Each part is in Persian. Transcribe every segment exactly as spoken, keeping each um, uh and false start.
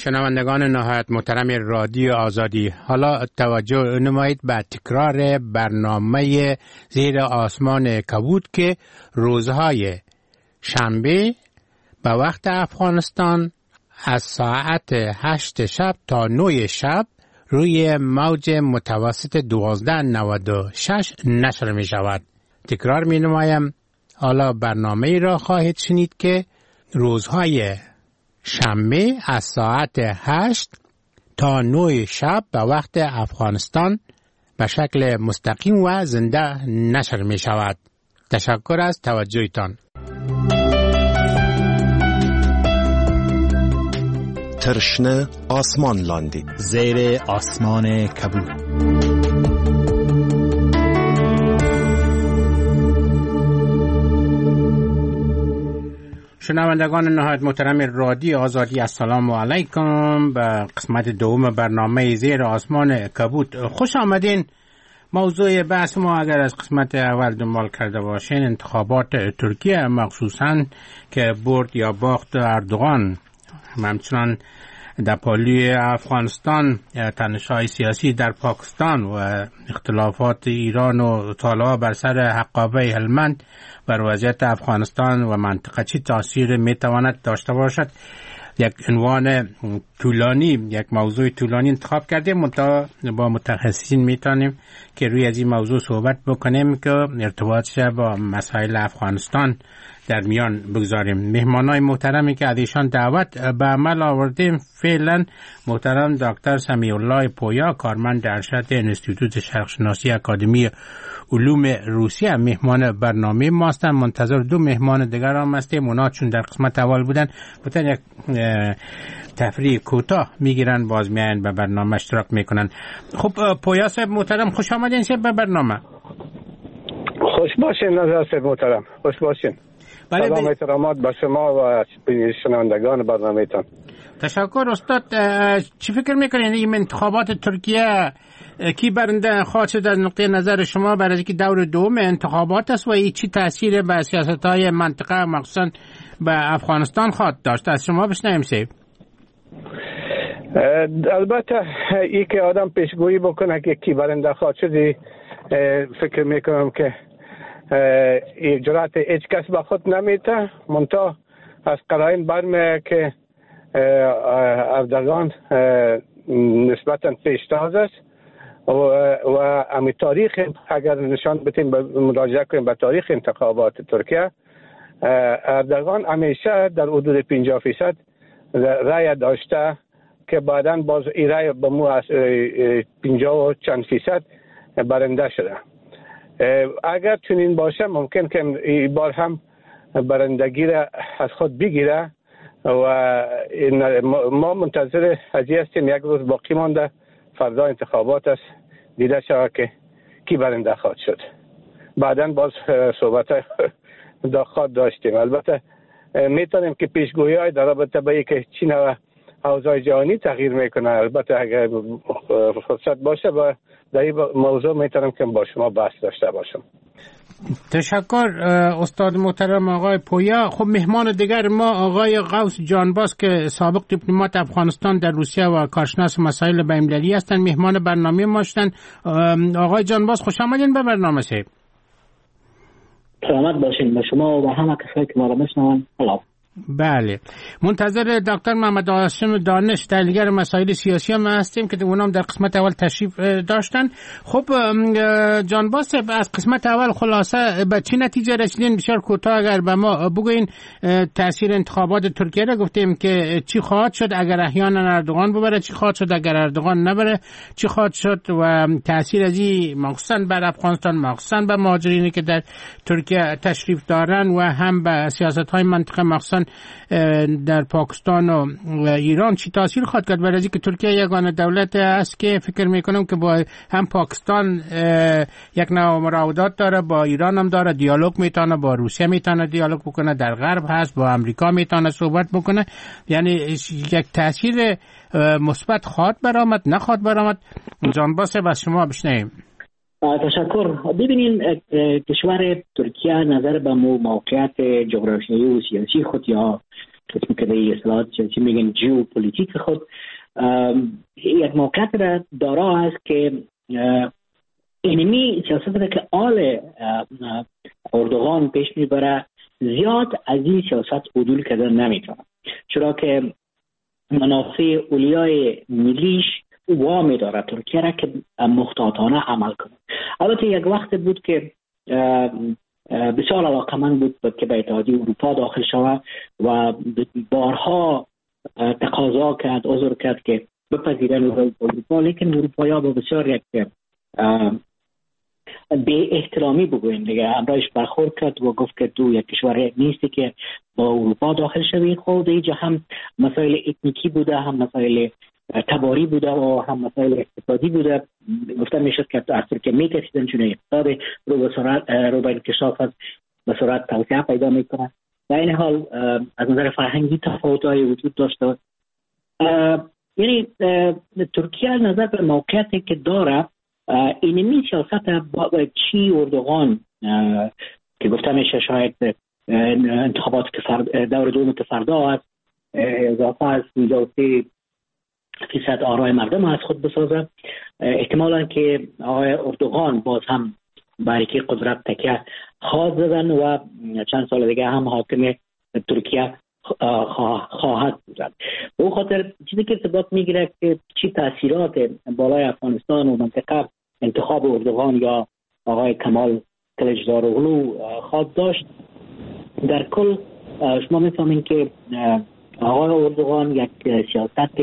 شنوندگان نهایت محترم رادیو آزادی، حالا توجه نمایید به تکرار برنامه زیر آسمان کبود که روزهای شنبه به وقت افغانستان از ساعت هشت شب تا نه شب روی موج متوسط دوازده نود و شش نشر می شود. تکرار می نمایم، حالا برنامه را خواهید شنید که روزهای شنبه از ساعت هشت تا نه شب به وقت افغانستان به شکل مستقیم و زنده نشر می شود. تشکر از توجهتان. ترشنه آسمان لاندی زیر آسمان کبود. شنوندگان نهایت محترم رادیو آزادی، السلام علیکم به قسمت دوم برنامه زیر آسمان کبود. خوش آمدین. موضوع بحث ما اگر از قسمت اول دنبال کرده باشین انتخابات ترکیه، مخصوصاً که برد یا باخت اردوغان، همچنان در پالی افغانستان، تنش‌های سیاسی در پاکستان و اختلافات ایران و طالبان بر سر حقابه هلمند بر وضعیت افغانستان و منطقه چی تاثیر میتواند داشته باشد. یک عنوان طولانی، یک موضوع طولانی انتخاب کردیم، منتها با متخصصین میتونیم که روی از این موضوع صحبت بکنیم که ارتباطش با مسائل افغانستان در میان بگذاریم. مهمانای محترمی که از ایشان دعوت به عمل آوردیم فعلا محترم دکتر سمیع الله پویا، کارمند ارشد انستیتوت شرق شناسی اکادمی علوم روسیه، مهمان برنامه ما هستند. منتظر دو مهمان دیگر هم هستیم. اونا چون در قسمت اول بودن بودن یک تفریح کوتاه میگیرن، باز میاین به برنامه اشتراک میکنن. خب پویا صاحب محترم، خوش آمدین صاحب به برنامه. خوش باشین نظر صاحب محترم، خوش باشین. بله سلام احترامات به شما و شنوندگان برنامه‌تان. تشکر استاد. چی فکر میکنین این انتخابات ترکیه کی برنده خواهد شد از نقطه نظر شما، برای اینکه دور دوم انتخابات است و این چی تاثیر به سیاست‌های منطقه مخصوصا به افغانستان خواهد داشت؟ از شما بشنویم سیب. البته ای که آدم پیشگویی بکنه که کی برنده خواهد شد، فکر میکنم که جرأت هیچ کس به خود نمیده، منتها از قرائن برمی‌آید که اردوغان نسبتاً پیشتاز است و و امی تاریخ اگر نشان بدیم مراجعه کنیم به تاریخ انتخابات ترکیه، اردوغان همیشه در حدود پنجاه درصد رای داشته که بعداً باز این رای به مو از پنجاه و چند درصد برنده شده. اگر چنین باشه ممکن که این بار هم برندگی را از خود بگیره و ما منتظر هستی هستیم. یک روز باقی مانده، فردا انتخابات است، دیده شود که کی برنده خواهد شد. بعداً باز صحبت داخل داشتیم. البته میتونیم که پیشگویی های در رابطه با اینکه چین و اوضاع جهانی تغییر میکنه، البته اگر فرصت باشه با در این موضوع میتونم که با شما بحث داشته باشم. تشکر استاد محترم آقای پویا. خب مهمان دیگر ما آقای غوث جانباز که سابق دیپلمات افغانستان در روسیه و کارشناس مسائل بین‌المللی هستند، مهمان برنامه ما شدن. آقای جانباز خوش آمدین به برنامه صاحب. سلامت باشین به شما و همه کسایی که ما را میشنون. بله، منتظر دکتر محمد هاشم دانش تحلیلگر مسائل سیاسی هم هستیم که اونام در قسمت اول تشریف داشتن. خب جانباز صاحب، از قسمت اول خلاصه به چی نتیجه رسیدین؟ بسیار کوتاه اگر به ما بگوین. تاثیر انتخابات ترکیه را گفتیم که چی خواهد شد اگر احیانا اردوغان ببره، چی خواهد شد اگر اردوغان نبره، چی خواهد شد و تاثیر از این مخصوصا بر افغانستان، مخصوصا به مهاجرینی که در ترکیه تشریف دارن و هم به سیاست‌های منطقه مخصوصا در پاکستان و ایران چی تاثیر خواهد کرد؟ برای اینکه ترکیه یگانه دولت است که فکر میکنم که با هم پاکستان یک نوع مراودات داره، با ایران هم داره، دیالوگ میتونه، با روسیه میتونه دیالوگ بکنه، در غرب هست، با امریکا میتونه صحبت بکنه. یعنی یک تاثیر مثبت خواهد برآمد نخواهد برآمد؟ جانباز بس شما بشنویم. تشکر. ببینین کشور ترکیه نظر به موقعیت جغرافیایی و سیاسی خود یا اسم که به اصطلاح چی میگن ژئوپلیتیک خود یک موقعیت را دارا است که اینمی سیاست را که آل اردوغان پیش میبره زیاد از این سیاست عدول کردن نمیتونه، چرا که منافع اولیای ملیش وامی داره ترکیه را که محتاطانه عمل کنه. البته یک وقت بود که بسیار علاقمند بود که به اتحادیه اروپا داخل شود و بارها تقاضا کرد، عذر کرد که بپذیرن اروپا، لیکن اروپایا با بسیار یک به احترامی بگویم دیگه همراهش برخورد کرد و گفت که تو یک کشور نیستی که با اروپا داخل شوی. خود اینجا هم مسائل اتنیکی بوده، هم مسائل تباری بوده و هم مسائل اقتصادی بوده. گفتن میشد که از ترکیه میکشیدن چون اقتصاد رو به سرعت رو به انکشاف از به سرعت توسعه پیدا میکنه. در این حال از نظر فرهنگی تفاوت‌های وجود داشته. یعنی ترکیه از نظر به موقعیتی که داره اینمی سیاست با چی اردوغان که گفته میشه شاید انتخابات که فرد دور دوم که فردا است اضافه از پانزده و سه فیصد آرای مردم از خود بسازه، احتمالا که آقای اردوغان باز هم باریکی قدرت تکیه خواهد زدن و چند سال دیگه هم حاکم ترکیه خواهد بودن. به اون خاطر چیزی که ثبات میگیره که چی تاثیرات بالای افغانستان و منطقه انتخاب اردوغان یا آقای کمال کلجداروغلو خواهد داشت. در کل شما میفهمین که آقای اردوغان یک سیاست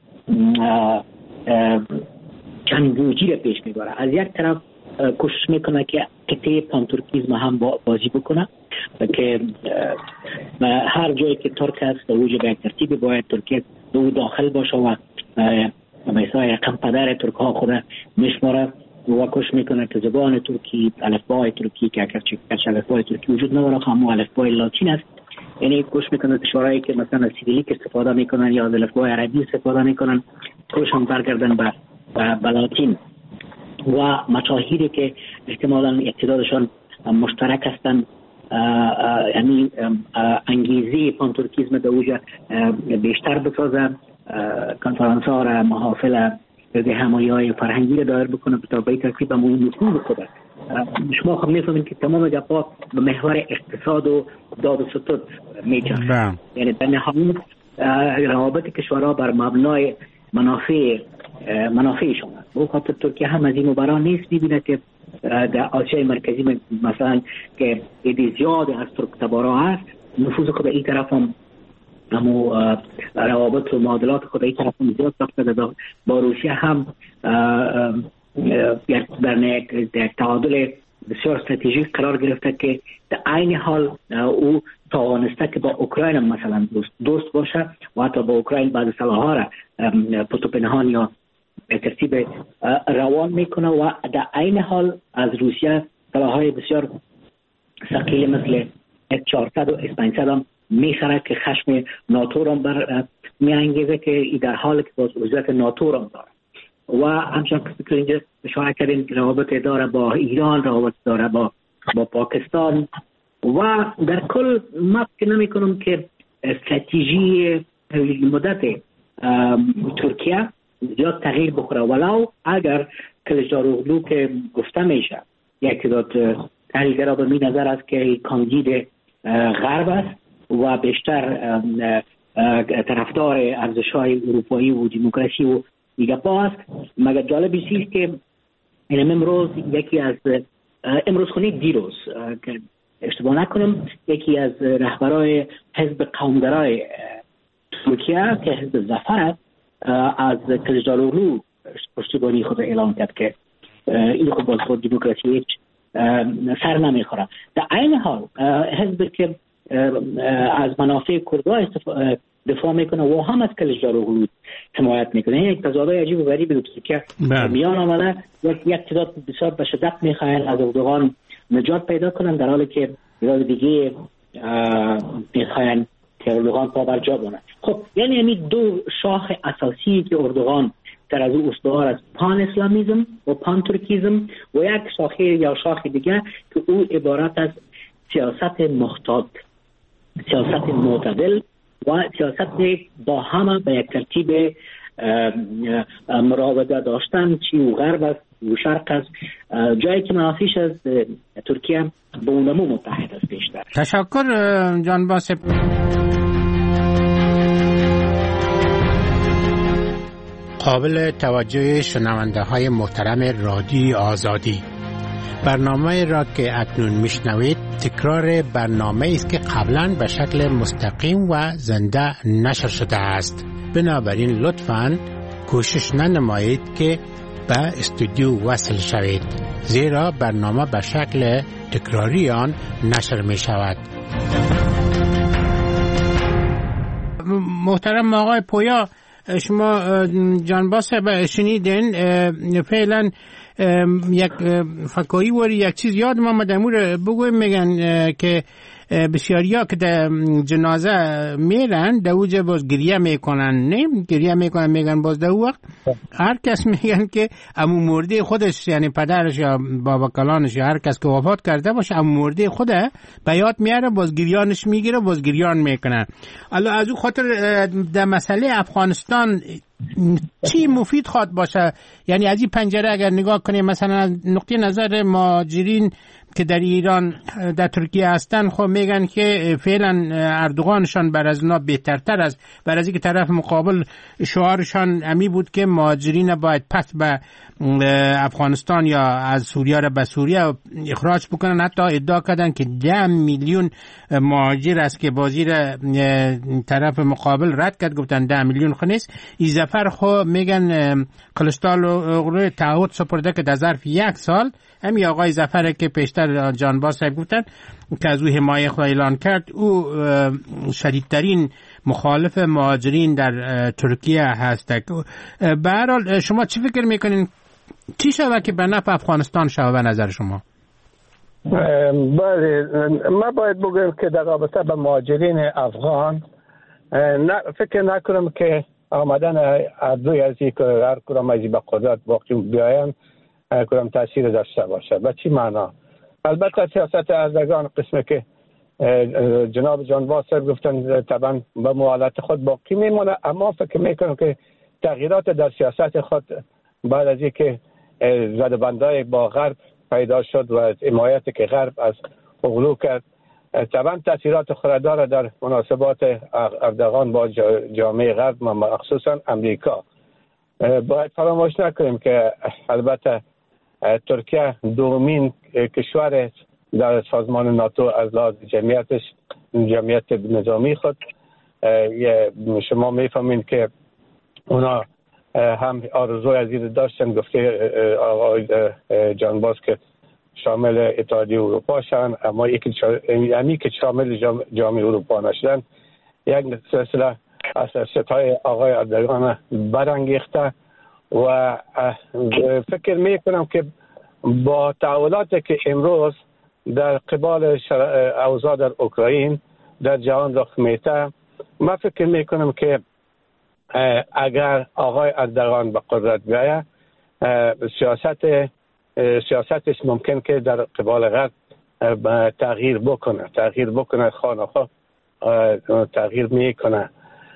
چند گوجی را پیش میبره. از یک طرف کوشش میکنه که قطعه پانتورکیزم هم بازی بکنه که هر جایی که ترک است در وجه به یک ترتیب باید ترکیه دو داخل باشه و مثلا یکم پدر ترک ها خود میشماره و کوشش میکنه که زبان ترکی، الفبای ترکی که اگرچه الفبای ترکی وجود نداره اما الفبای لاتین است، یعنی کوشش میکنه کشورهایی که مثلا از سیریلیک استفاده میکنن یا از الفبای عربی استفاده میکنن کوشش برگردن به به لاتین و مشاهیری که احتمالاً اقتدارشان مشترک هستند، یعنی انگیزه پانتورکیزم در اوجه بیشتر بسازه، کنفرانس ها را محافل به همایی های فرهنگی را دایر بکنه تا به ترکیب مهم نفوذ بکنه. شما خب میفهمید که تمام گپا به محور اقتصاد و داد و ستد میچرخه، یعنی در نهایت روابط کشورها بر مبنای منافع منافعشون است. به خاطر ترکیه هم از این مبارا نیست میبینه که در آسیای مرکزی مثلا که ایدی زیاد از ترک تبارا هست، نفوذ خود این طرف هم همو روابط و معادلات خود این طرف هم زیاد ساخته. با روسیه هم در یک تعادل بسیار استراتژیک قرار گرفته که در عین حال او توانسته که با اوکراین مثلا دوست, دوست باشه و حتی با اوکراین بعض سلاح‌ها را پشت پنهان یا ترتیب روان میکنه و در عین حال از روسیه سلاح‌های بسیار ثقیل مثل اس چهارصد و اس پانصد هم میخره که خشم ناتو را بر میانگیزه که در حال که باز عضویت ناتو را داره و همچنان که اینجا اشاره کردیم روابط داره با ایران، روابط داره با با پاکستان و در کل ما فکر نمی کنم که استراتژی مدت ترکیه زیاد تغییر بخوره، ولو اگر کلجداروغلو که گفته میشه یک تعداد تحلیلگرا به این نظر است که کاندید غرب است و بیشتر طرفدار ارزش‌های اروپایی و دموکراسی و دیگه است. مگر جالب است که این امروز یکی از امروز خونی دیروز که اشتباه نکنم یکی از رهبرای حزب قومگرای ترکیه که حزب ظفر از کلجداروغلو پشتیبانی خود اعلام کرد که این خود باز خود دموکراسی هیچ سر نمیخوره. در این حال حزب که از منافع کردها دفاع میکنه و هم از کلجداروغلو حمایت میکنه، یک تضادهای عجیب و غریبی در ترکیه میان آمده. یک تعداد بسیار به شدت میخواهند از اردوغان نجات پیدا کنن، در حالی که تعداد دیگه میخواهند که اردوغان پا بر جا بماند. خب یعنی همین دو شاخ اساسی که اردوغان در از او استوار از پان اسلامیزم و پان ترکیزم و یک شاخه یا شاخه دیگه که او عبارت از سیاست محتاط، سیاست معتدل و سیاست با همه به یک ترتیب مراوده داشتن، چی و غرب است و شرق است، جایی که منافیش از ترکیه به اونمو متحد است بیشتر. تشکر جان باسم. قابل توجه شنونده های محترم رادیو آزادی، برنامه را که اکنون میشنوید تکرار برنامه است که قبلا به شکل مستقیم و زنده نشر شده است. بنابراین لطفاً کوشش ننمایید که به استودیو وصل شوید، زیرا برنامه به شکل تکراری آن نشر می شود. محترم آقای پویا، شما جانباس شنیدین، فعلا یک فکایی وری یک چیز یاد ما مدمور بگویم، میگن که بسیاری ها که در جنازه میرن در اوجه باز گریه میکنن، نه گریه میکنن، میگن باز در وقت هر کس میگن که امو مرده خودش، یعنی پدرش یا بابا کلانش یا هر کس که وفات کرده باشه امو مرده خوده به یاد میاره، باز گریانش میگیره، باز گریان میکنن. الان از او خاطر در مسئله افغانستان چی مفید خواد باشه؟ یعنی از این پنجره اگر نگاه کنیم، مثلا از نقطه نظر مهاجرین که در ایران در ترکیه هستن، خب میگن که فعلا اردوغانشان بر از اونا بهترتر است، بر از اینکه طرف مقابل شعارشان امی بود که مهاجرین باید پس به افغانستان یا از سوریه را به سوریه اخراج بکنن. حتی ادعا کردن که ده میلیون مهاجر است که بازی را طرف مقابل رد کرد، گفتن ده میلیون خونیست. این زفر خب میگن کلستال و تعهد سپرده که در ظرف یک سال همین آقای زفر که پیشتر جانباز صاحب گفتن که از او حمایه خود اعلان کرد، او شدیدترین مخالف مهاجرین در ترکیه هست. به هر حال شما چی فکر میکنین چی شود که به نفع افغانستان شود به نظر شما؟ بله، ما باید بگویم که در رابطه با مهاجرین افغان فکر نکنم که آمدن اردوی از یک هر کدام از به قدرت باقی بیاین کدام تاثیر داشته باشه. به چی معنا؟ البته سیاست اردوغان قسمه که جناب جانباز صاحب گفتن طبعا به موالات خود باقی میمونه، اما فکر میکنم که تغییرات در سیاست خود بعد از اینکه زدبندای با غرب پیدا شد و حمایت که غرب از اغلو کرد، طبعا تاثیرات خود داره در مناسبات اردوغان با جامعه غرب، مخصوصا امریکا. باید فراموش نکنیم که البته ترکیه دومین کشور در سازمان ناتو از لحاظ جمعیتش، جمعیت نظامی خود. شما میفهمین که اونا هم آرزوی از این داشتن، گفته آقای جانباز که شامل اتحادیه اروپا شدن، اما یکی یعنی که شامل جامعه اروپا نشدن، یک سلسله از ستای آقای اردوغان برانگیخته و فکر میکنم که با تعهداتی که امروز در قبال اوضاع در اوکراین در جهان رخ میده، من فکر میکنم که اگر آقای اردوغان به قدرت بیاید، سیاست سیاستش ممکن که در قبال غرب تغییر بکنه تغییر بکنه خانخواه تغییر میکنه.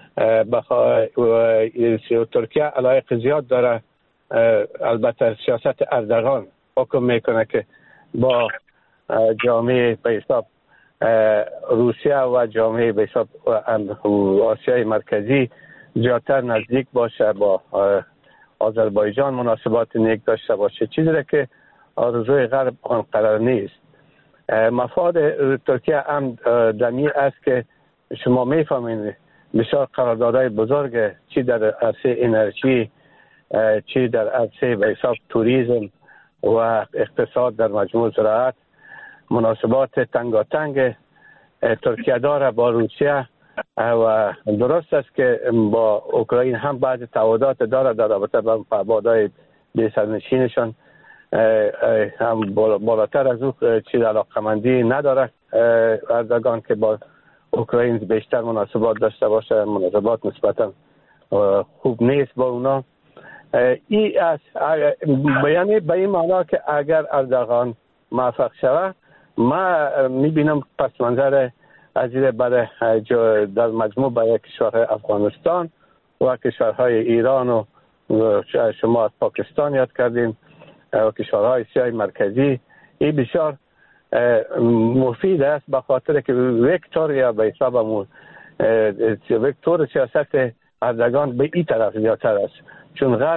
ترکیه علایق زیاد داره، البته سیاست اردوغان حکم میکنه که با جامعه به حساب روسیه و جامعه به حساب آسیای مرکزی زیادتر نزدیک باشه، با آذربایجان مناسبات نیک داشته باشه، چیزی را که آرزوی غرب آن قرار نیست. مفاد ترکیه هم دمی است که شما میفهمید بسیار قراردادهای بزرگ، چی در عرصه انرژی، چی در عرصه به حساب توریسم و اقتصاد در مجموع زراعت، مناسبات تنگاتنگ ترکیه داره با روسیه و درست است که با اوکراین هم بعض تعهدات داره در رابطه با مبادای بی‌سرنشینشان، هم بالاتر از او چیز علاقمندی نداره اردوغان که با اوکراین بیشتر مناسبات داشته باشه. مناسبات نسبتا خوب نیست با اونا. ای از یعنی به این معنا که اگر اردوغان موفق شود، ما میبینم پس منظر از این برای در مجموع برای کشورهای افغانستان و کشورهای ایران و شما از پاکستان یاد کردیم و کشورهای آسیای مرکزی، این بسیار مفید است به خاطر که وکتور یا به حسابمون وکتور سیاست اردگان به این طرف زیادتر است، چون غرب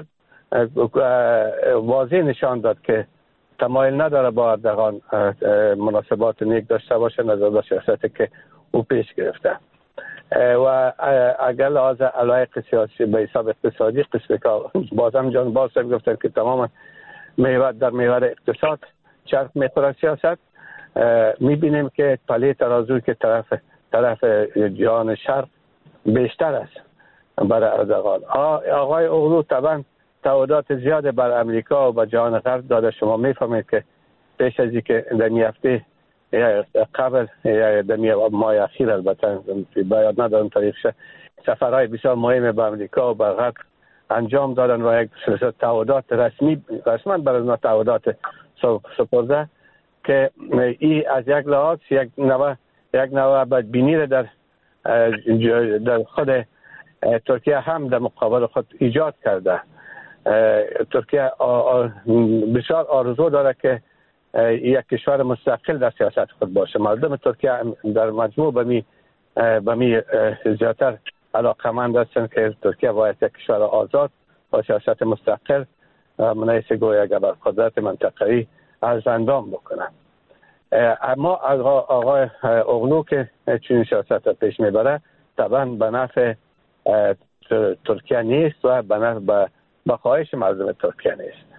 واضح نشان داد که تمایل نداره با اردگان مناسبات نیک داشته باشه نظر به سیاستی که او پیش گرفته و اگر لحاظ علایق سیاسی به حساب اقتصادی قسمی که بازم جان باز صاحب گفتن که تماما محور در محور اقتصاد چرخ میخوره سیاست، میبینیم که پله ترازوی که طرف طرف جهان شرق بیشتر است برای اردوغان. آقای اوغلو طبعا تعهدات زیاد بر امریکا و بر جهان غرب داده. شما میفهمید که پیش از اینکه در می هفته قبل یا در ماه اخیر البته باید ندارم تاریخش سفرهای بسیار مهم به امریکا و به غرب انجام دادن و یک تعهدات رسمی رسما بر از تعهدات سپرده که این از یک لحاظ یک نوع یک نوع بدبینی را در در خود ترکیه هم در مقابل خود ایجاد کرده. ترکیه بسیار آرزو داره که یک کشور مستقل در سیاست خود باشه. مردم ترکیه در مجموع به می به می زیادتر علاقمند هستند که ترکیه باید یک کشور آزاد با سیاست مستقل منیس گویا گبر قدرت منطقه‌ای از اندام بکنه. اما آقای اوغلو که چنین سیاست پیش میبره طبعا به نفع ترکیه نیست و به نفع به خواهش مردم ترکیه نیست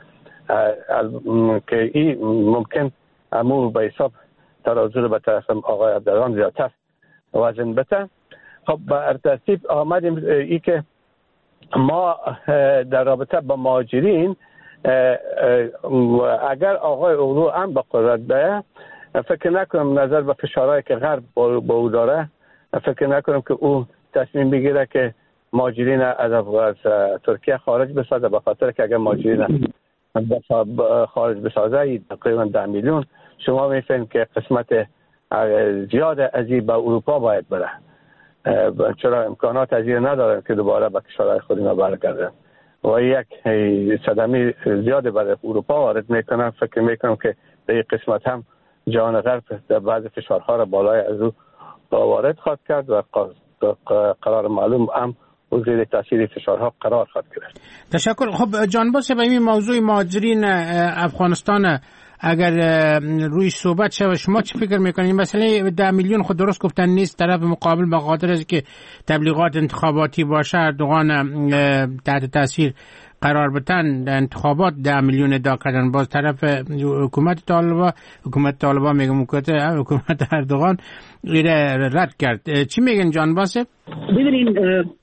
که این ممکن امو به حساب ترازو رو به طرف آقای اردوغان زیادتر وزن بده. خب به ترتیب آمدیم ای که ما در رابطه با مهاجرین اگر آقای اوغلو هم به قدرت بیه فکر نکنم نظر به فشارهایی که غرب با او داره فکر نکنم که او تصمیم بگیره که مهاجرین از, از ترکیه خارج بسازه، به خاطر که اگر مهاجرین خارج بسازه تقریبا ده میلیون شما میفهمید که قسمت زیاد از این به اروپا باید بره، چرا امکانات از این ندارن که دوباره به کشورهای خود اینا برگردن و یک صدمه زیاد برای اروپا وارد میکنن. فکر میکنم که در این قسمت هم جهان غرب در بعض فشارها را بالای از او وارد خواهد کرد و قرار معلوم هم و زیر تاثیر فشارها قرار خواهد گرفت. تشکر. خب جان باشه به این موضوع مهاجرین افغانستان اگر روی صحبت شود شما چی فکر میکنید؟ مثلا ده میلیون خود درست گفتن نیست، طرف مقابل به خاطر از که تبلیغات انتخاباتی باشه اردوغان تحت تاثیر قرار بتن انتخابات ده میلیون ادا کردن، باز طرف حکومت طالبان حکومت طالبان میگم حکومت اردوغان ایره رد کرد. چی میگن جان باسه؟ ببینید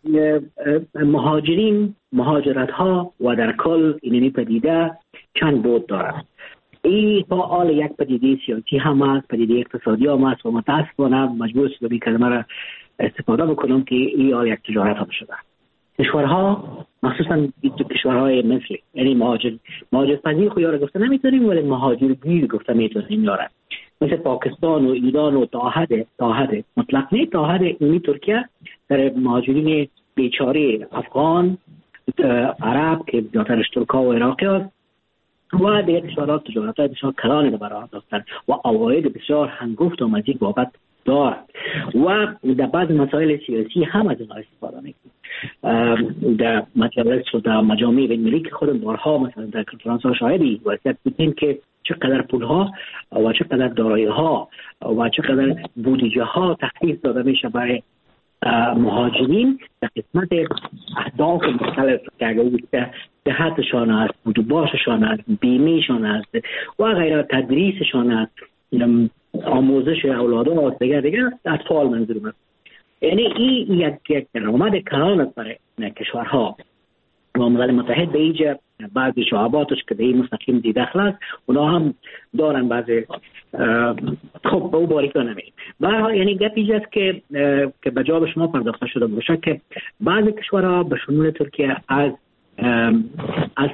مهاجرین مهاجرت ها و در کل اینی پدیده چند بود داره. این فعال یک پدیده سیاسی هم است، پدیده اقتصادی هم است و متاسفانه مجبور شدم کلمه را استفاده بکنم که این آل یک تجارت هم شده. کشورها مخصوصا کشورهای مثل یعنی مهاجر مهاجر پذیر خو یاره گفته نمیتونیم ولی مهاجر گیر گفته میتونیم یاره، مثل پاکستان و ایران و تا حد تا حد مطلق نه تا حد اینی ترکیه در مهاجرین بیچاره افغان عرب که زیادترش ترکا و عراقی هست و دیگر کشورها تجارت های بسیار کلانی رو برای داشتن و عواید بسیار هنگفت و مزید بابت دارد و در بعض مسائل سیاسی هم از اینها استفاده میکنند. در مجالس و در مجامع بین‌المللی که خود بارها مثلا در کنفرانس ها شاهدی وضعیت بودیم که چقدر پولها و چقدر دارایی ها و چقدر بودجه ها تخصیص داده میشه برای مهاجرین در قسمت اهداف مختلف که اگر بوده صحتشان است، بودجه‌شان است، بیمهشان است و غیره، تدریسشان است، آموزش اولادها است، دیگر دیگر اطفال منظورم است. یعنی این یک یک درآمد کلان است برای کشورها و ملل متحد به اینجا بعضی شعباتش که به این مستقیم دی دخل است اونا هم دارن بعضی خب به او باریکا نمید برای یعنی گپ اینجاست که که به جواب شما پرداخته شده باشه که بعضی کشورها به شمول ترکیه از از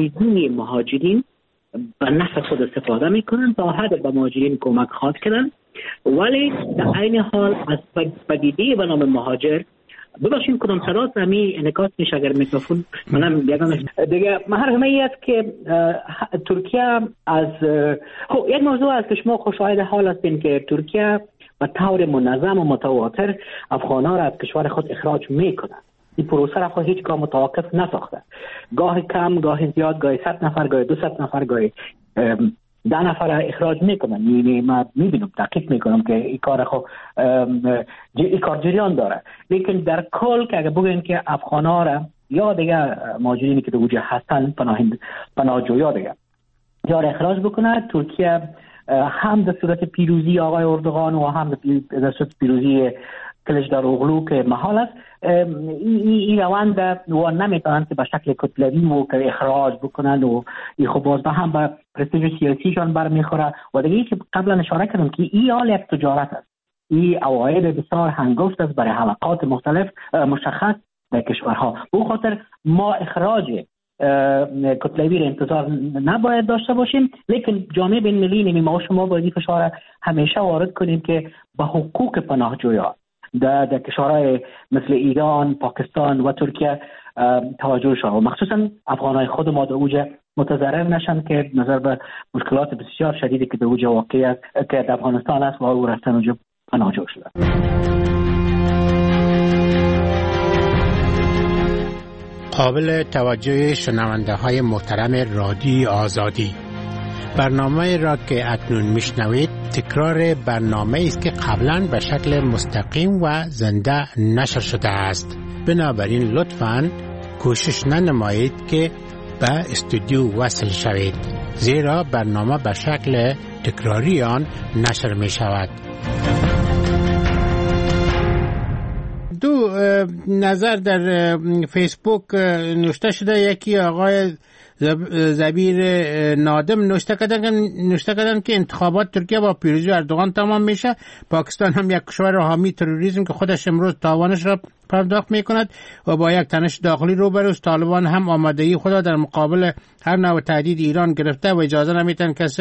تراژدی مهاجرین به نفع خود استفاده میکنن تا حد به مهاجرین کمک خواهد کردن ولی در عین حال از پدیده به نام مهاجر ببخشید کدام صدات همی انعکاس میشه اگر میکروفون منم بیادمش دیگه محرمه ای است که ترکیه از خب یک موضوع است که شما خوشایند حال هستین که ترکیه به طور منظم و متواتر افغان‌ها را از کشور خود اخراج میکنه. این پروسه را خود هیچ گاه متوقف نساخته، گاه کم گاه زیاد، گاه صد نفر گاه دویست نفر گاه ده نفر اخراج میکنن. یعنی ما میبینم دقیق میکنم که این کار خو این کار جریان داره، لیکن در کل که اگه بگیم که افغان‌ها را یا دیگه مهاجرینی که در وجه هستن پناهند پناهجویا دیگه یا اخراج بکنه، ترکیه هم در صورت پیروزی آقای اردوغان و هم در صورت پیروزی کلچداروغلو که محال است این روند و نمیتونن که به شکل کتلوی و که اخراج بکنن و این خب باز هم به پرستیژ سیاسیشان برمیخوره. و دیگه که قبلا اشاره کردم که این حال یک تجارت است، این عواید بسیار هنگفت است برای حلقات مختلف مشخص در کشورها. به خاطر ما اخراج کتلوی را انتظار نباید داشته باشیم، لیکن جامعه بین‌المللی نمی ما شما باید این فشار همیشه وارد کنیم که به حقوق پناهجویان در, در کشورهای مثل ایران، پاکستان و ترکیه توجه شد و مخصوصا افغانهای خود ما در اوجه متضرر نشن که نظر به مشکلات بسیار شدیدی که در اوجه واقع است که در افغانستان است و او رفتن اوجه پناهجو شده. قابل توجه شنونده های محترم رادیو آزادی، برنامه را که اکنون میشنوید تکرار برنامه است که قبلا به شکل مستقیم و زنده نشر شده است. بنابراین لطفاً کوشش ننمایید که به استودیو وصل شوید، زیرا برنامه به شکل تکراری آن نشر می شود. دو نظر در فیسبوک نوشته شده. یکی آقای زبیر نادم نوشته کردن نوشته کردن که انتخابات ترکیه با پیروزی اردوغان تمام میشه. پاکستان هم یک کشور حامی تروریسم که خودش امروز تاوانش را پرداخت میکند و با یک تنش داخلی روبروست. طالبان هم آمادگی خود را در مقابل هر نوع تهدید ایران گرفته و اجازه نمیتن کسی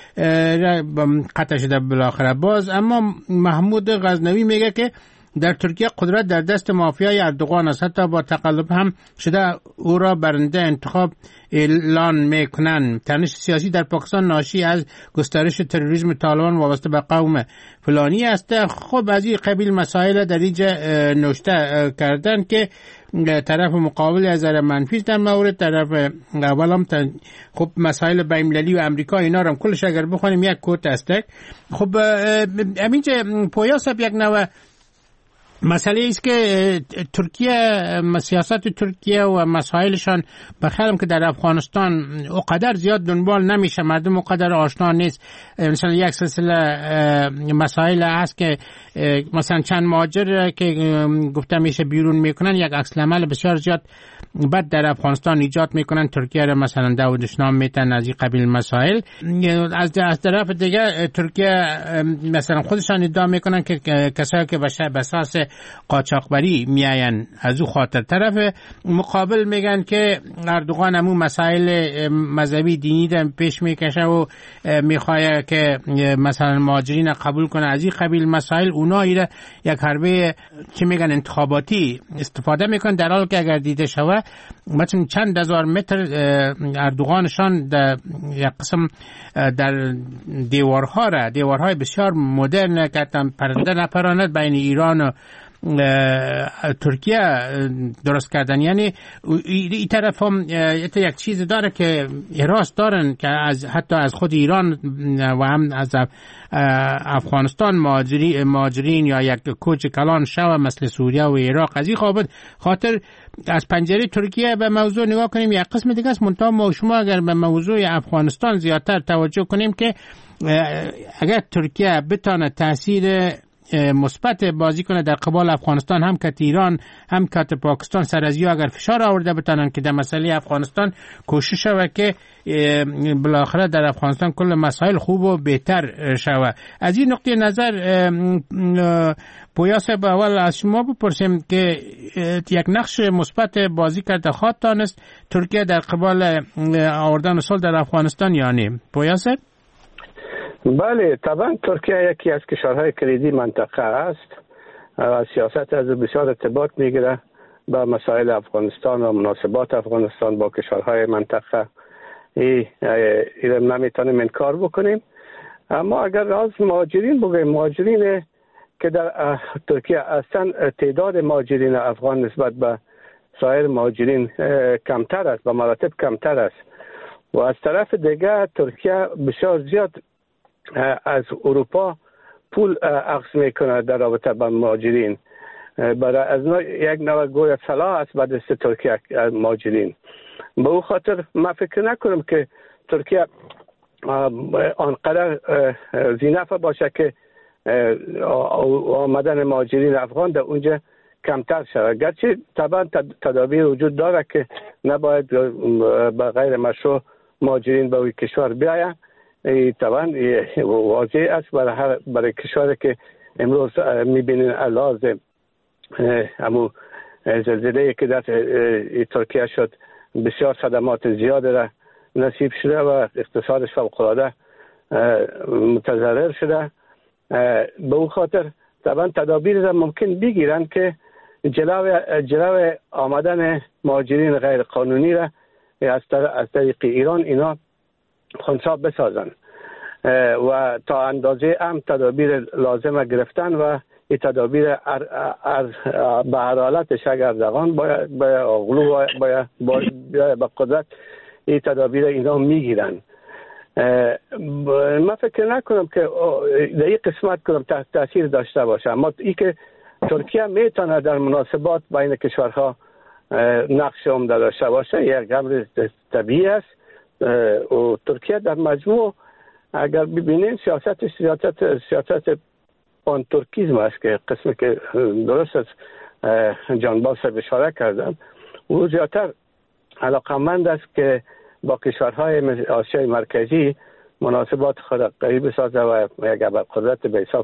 قطع شده بالاخره باز. اما محمود غزنوی میگه که در ترکیه قدرت در دست مافیای اردوغان است، حتی با تقلب هم شده او را برنده انتخاب اعلان میکنن. تنش سیاسی در پاکستان ناشی از گسترش تروریسم طالبان وابسته به قوم فلانی است. خب از این قبیل مسائل در اینجا نوشته کردن که طرف مقابل از نظر منفی در مورد طرف اول هم خب مسائل بین‌المللی و امریکا اینا رو هم کلش اگر بخونیم یک کوت است. خب همینجا پویا صاحب یک نوع مسئله است که ترکیه سیاست ترکیه و مسائلشان بخیرم که در افغانستان اونقدر زیاد دنبال نمیشه، مردم اونقدر آشنا نیست. مثلا یک سلسله مسائل هست که مثلا چند مهاجر که گفته میشه بیرون میکنن یک عکس العمل بسیار زیاد بعد در افغانستان ایجاد میکنن، ترکیه را مثلا داودش نام میتن از این قبیل مسائل. از از طرف دیگه ترکیه مثلا خودشان ادعا میکنن که کسایی که به اساس قاچاقبری میاین از او خاطر. طرف مقابل میگن که اردوغان همون مسائل مذهبی دینی را پیش میکشه و میخواد که مثلا مهاجرین قبول کنه. از این قبیل مسائل اونا ایره یک حربه چی میگن انتخاباتی استفاده میکنن، در حالی که اگر دیده شود مثلا چند هزار متر اردوغانشان در یک قسم در دیوارها را دیوارهای بسیار مدرن کردن پرنده نپراند بین ایران و ترکیه درست کردن. یعنی این طرف هم یک چیز داره که راست دارن که از حتی از خود ایران و هم از افغانستان مهاجرین یا یک کوچ کلان شو مثل سوریه و عراق از این خاطر از پنجره ترکیه به موضوع نگاه کنیم. یک قسم دیگه است منتها ما شما اگر به موضوع افغانستان زیادتر توجه کنیم که اگر ترکیه بتونه تاثیر مثبت بازی کنه در قبال افغانستان، هم که ایران هم که پاکستان سر از اگر فشار آورده بتونن که در مسئله افغانستان کوشش شود که بالاخره در افغانستان کل مسائل خوب و بهتر شود. از این نقطه نظر پویا صاحب اول از شما بپرسیم که یک نقش مثبت بازی کرده خواهد دانست ترکیه در قبال آوردن صلح در افغانستان یا نه؟ پویا صاحب بله، طبعا ترکیه یکی از کشورهای کلیدی منطقه است و سیاست از بسیار ارتباط میگیره با مسائل افغانستان و مناسبات افغانستان با کشورهای منطقه. این نمیتونیم انکار بکنیم. اما اگر از مهاجرین بگویم، مهاجرین که در ترکیه اصلا تعداد مهاجرین افغان نسبت به سایر مهاجرین کمتر است، به مراتب کمتر است. و از طرف دیگه ترکیه بسیار زیاد از اروپا پول اخذ میکنه در رابطه با مهاجرین. برای از نوع یک نوع گویا سلاح است به دست ترکیه مهاجرین. به او خاطر من فکر نکنم که ترکیه آنقدر زینفه باشه که آمدن مهاجرین افغان در اونجا کمتر شود. گرچه طبعا تدابیر وجود داره که نباید به غیر مشروع مهاجرین به اوی کشور بیاین. طبعا واضح است برای هر برای کشوری که امروز میبینین علاوه همون زلزله که در ترکیه شد بسیار صدمات زیاد را نصیب شده و اقتصادش فوق‌العاده متضرر شده. به اون خاطر طبعا تدابیر را ممکن بگیرن که جلو جلو آمدن مهاجرین غیر قانونی را از طریق ایران اینا خنثی بسازن و تا اندازه هم تدابیر لازم گرفتن و این تدابیر به هر حالتش اگر اردوغان باید باید اغلو باید به قدرت این تدابیر اینا میگیرن. من فکر نکنم که در این قسمت کنم تاثیر داشته باشه. اما این که ترکیه میتونه در مناسبات بین کشورها نقش عمده داشته باشه یک امر طبیعی است. و ترکیه در مجموع اگر ببینین سیاستش سیاست سیاست پان ترکیزم است که قسمی که درست از جان باس اشاره کردن او زیادتر علاقمند است که با کشورهای آسیای مرکزی مناسبات خود قوی بسازه و یک قدرت به حساب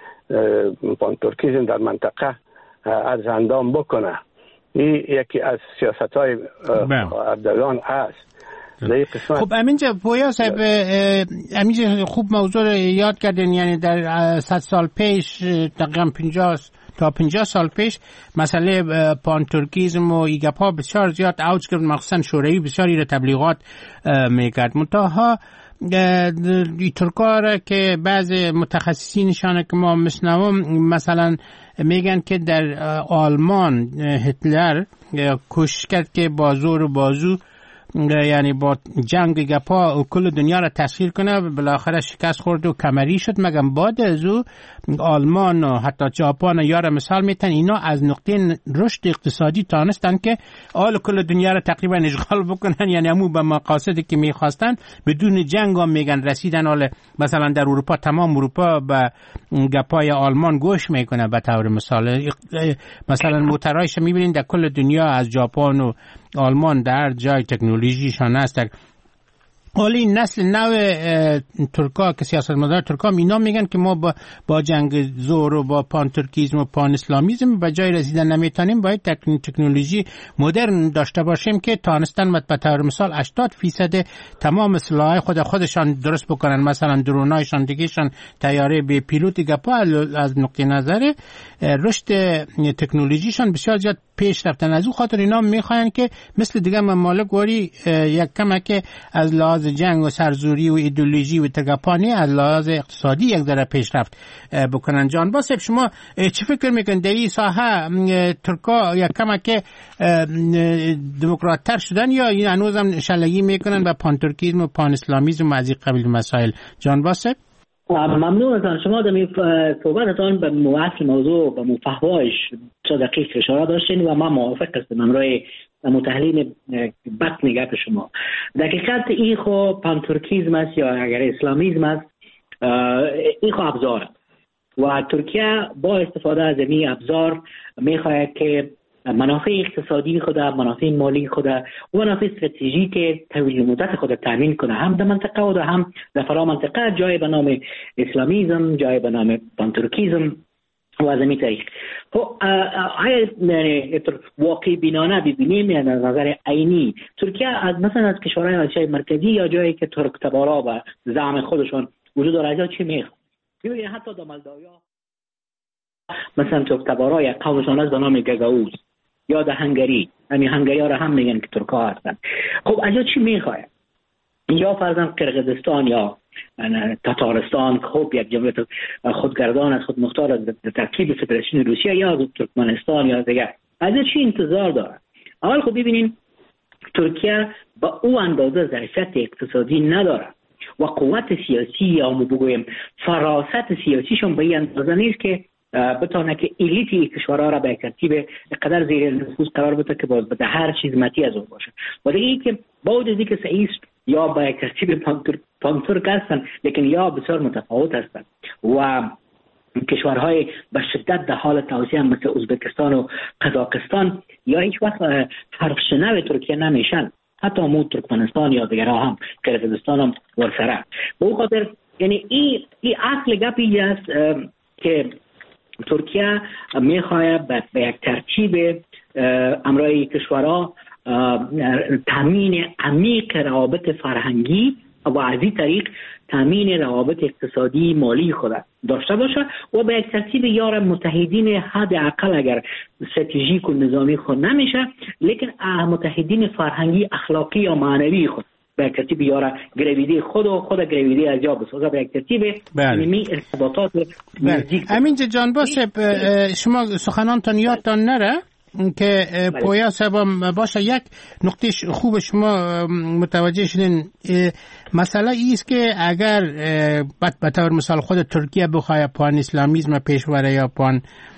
پان ترکیزم در منطقه از اندام بکنه. این یکی از سیاست های اردوغان است. خب امینجا پویا صاحب، امینجا خوب موضوع رو یاد کردین. یعنی در صد سال پیش تقریبا پنجاه تا پنجاه سال پیش مسئله پان ترکیزم و ایگپا بسیار زیاد اوج کرد، مخصوصا شوروی بسیاری رو تبلیغات میکرد. منتها این ترکا را که بعض متخصصینشان که ما میشنوم مثلا میگن که در آلمان هتلر کوشش کرد که با زور و بازو یعنی با جنگ گپا کل دنیا را تسخیر کنه، بالاخره شکست خورد و کمری شد. مگم بعد از او آلمان و حتی ژاپن یار مثال میتن اینا از نقطه رشد اقتصادی تانستن که آل کل دنیا را تقریبا اشغال بکنن، یعنی همون به مقاصدی که میخواستن بدون جنگ هم میگن رسیدن. حالا مثلا در اروپا تمام اروپا به گپای آلمان گوش میکنه. به طور مثال مثلا موترایش میبینین در کل دنیا از ژاپن و آلمان در جای تکنولوژیشان است. حالی نسل نو ترکا که سیاستمدار ترکا اینا میگن که ما با, با جنگ زور و با پان ترکیزم و پان اسلامیزم به جای رسیدن نمیتونیم، باید تکنولوژی مدرن داشته باشیم که تانستن به طور مثال هشتاد فیصد تمام سلاح خود خودشان درست بکنن. مثلا درونایشان دیگهشان طیاره به پیلوت گپا از نقطه نظر رشد تکنولوژیشان بسیار زیاد پیش رفتن. از او خاطر اینا میخواین که مثل دیگه ممالک وری یک کمک از لحاظ جنگ و سرزوری و ایدئولوژی و تگپانی از لحاظ اقتصادی یک ذره پیشرفت بکنن. جان باسب شما چی فکر میکنید در این ساحه ترکا یک کمک دموکرات تر شدن یا این هنوز هم شلگی میکنن به پان ترکیزم و پان اسلامیزم و از این قبیل مسائل؟ جان باسب ممنون از شما. در صحبتتان به اصل موضوع به مفهومش چه دقیق اشاره داشتین و من موافق هستم امروی متحلین بطن گپ شما. دقیقاً این خو پان ترکیزم است یا اگر اسلامیزم است، این خو ابزار و ترکیه با استفاده از این ابزار میخواهد که منافع اقتصادی خود، منافع مالی خود و منافع استراتژیک طویل مدت خود تامین کنه، هم در منطقه و هم در فرا منطقه، جای به نام اسلامیزم، جای به نام پان ترکیزم و از این طریق. خب آیا واقعی بینانه ببینیم یا از نظر عینی ترکیه از مثلا از کشورهای آسیای مرکزی یا جایی که ترک تبارا و زعم خودشون وجود داره. از چی میخواد؟ ببینید حتی در مولداوی مثلا ترک‌تبارای قومشان از به نام گگاوز یا در هنگری، همین هنگری ها را هم میگن که ترک‌ها هستن. خب از چی میخواد؟ یا فرضاً قرقیزستان یا تاتارستان خب یک جمهوریت خودگردان از خود مختار از ترکیب فدراسیون روسیه یا ترکمنستان یا دیگر، از چی انتظار داره؟ اول خب ببینین ترکیه با او اندازه ظرفیت اقتصادی نداره و قوت سیاسی یا بگویم فراست سیاسیشون به این اندازه نیست که بتونه که الیت کشورها را به ترتیب قدر زیر نفوذ قرار بده که باز به هر چیز متی از اون باشه. و دیگه این که با وجود اینکه سعیست یا به ترتیب پانترک هستن لیکن یا بسیار متفاوت هستن و کشورهای به شدت در حال توسعه مثل ازبکستان و قزاقستان یا هیچ وقت حرف شنو ترکیه نمیشن، حتی مو ترکمنستان یا دیگرها هم قرقیزستان هم ورسره. به اون خاطر یعنی این این اصل گپی است که ترکیه میخواد به یک ترتیب امرای کشورها تامین عمیق روابط فرهنگی و از این طریق تامین روابط اقتصادی مالی خود داشته باشه و به یک ترتیب یار متحدین حد اقل اگر استراتژیک و نظامی خود نمیشه لیکن متحدین فرهنگی اخلاقی یا معنوی خود به یک ترتیب یار گرویده خود و خود گرویده از جا بسازه به یک ترتیب علمی ارتباطات نزدیک. امین جان باشه شما سخنانتان یادتان نره که پویا سبا باشه یک نقطه خوب شما متوجه شدین. مسئله ایست که اگر به طور مثال خود ترکیه بخواه پان اسلامیزم پیشوره یا پان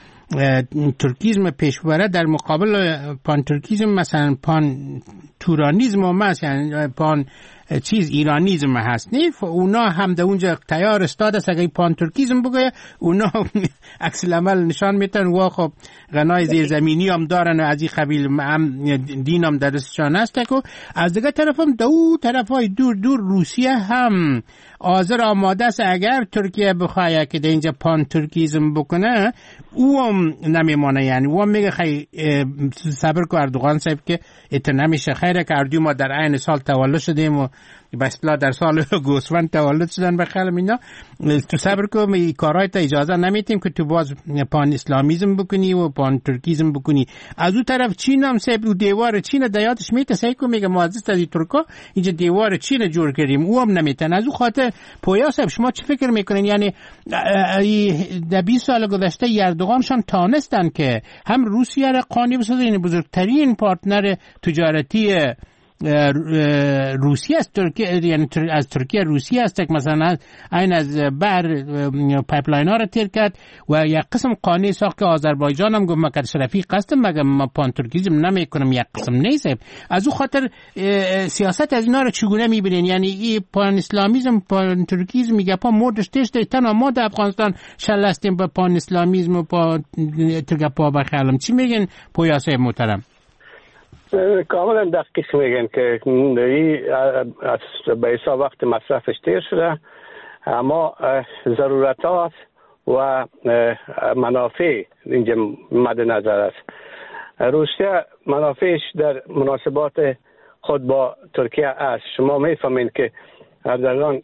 ترکیزم پیشوره در مقابل پان ترکیزم مثلا پان تورانیزم هم هست، یعنی پان چیز ایرانیزم هست نی، اونا هم در اونجا تیار استاد است اگه پان ترکیزم بگه اونا عکس العمل نشان میتن و خب غنای زیرزمینی هم دارن و از این قبیل هم دین هم درستشان هست که از دیگه طرف هم دو طرف های دور دور روسیه هم حاضر آماده است اگر ترکیه بخواه که در اینجا پان ترکیزم بکنه او هم نمیمانه، یعنی او هم میگه خیلی صبر که اردوغان صاحب که ات نمیشه، خیره که اردو ما در عین سال تولد شدیم و به اصطلاح در سال گوسفند تولد شدن بخلم اینا، تو صبر که می کارهای تا اجازه نمیتیم که تو باز پان اسلامیزم بکنی و پان ترکیزم بکنی. از اون طرف چین هم صاحب و دیوار چین دیاتش میته سعی که میگه معزز از ترکا اینجا دیوار چین جور کردیم او هم نمیتن. از اون خاطر پویا صاحب شما چه فکر میکنین؟ یعنی در بیست سال گذشته اردوغانشان تانستن که هم روسیه را قانی بسازه، یعنی بزرگترین پارتنر تجارتی روسیه است ترکیه، یعنی از ترکیه روسیه است که مثلا این از بر پایپلاین ها را تیر کرد و یک قسم قانع ساخت که آذربایجان هم گفت مکر شرفی قصدم مگه ما پان ترکیزم نمی کنم، یک قسم نیست. از او خاطر سیاست از اینا را چگونه میبینین؟ یعنی این پان اسلامیزم پان ترکیزم میگه پا مردش تشت تنها ما در افغانستان شلستیم با پان اسلامیزم و پا ترکیه پا بخیالم. چی میگن پویاسه محترم؟ کاملا دقیق میگن که به حساب وقت مصرفش تیر شده، اما ضرورت و منافع اینجا مد نظر است. روسیه منافعش در مناسبات خود با ترکیه است. شما میفهمین که اردوغان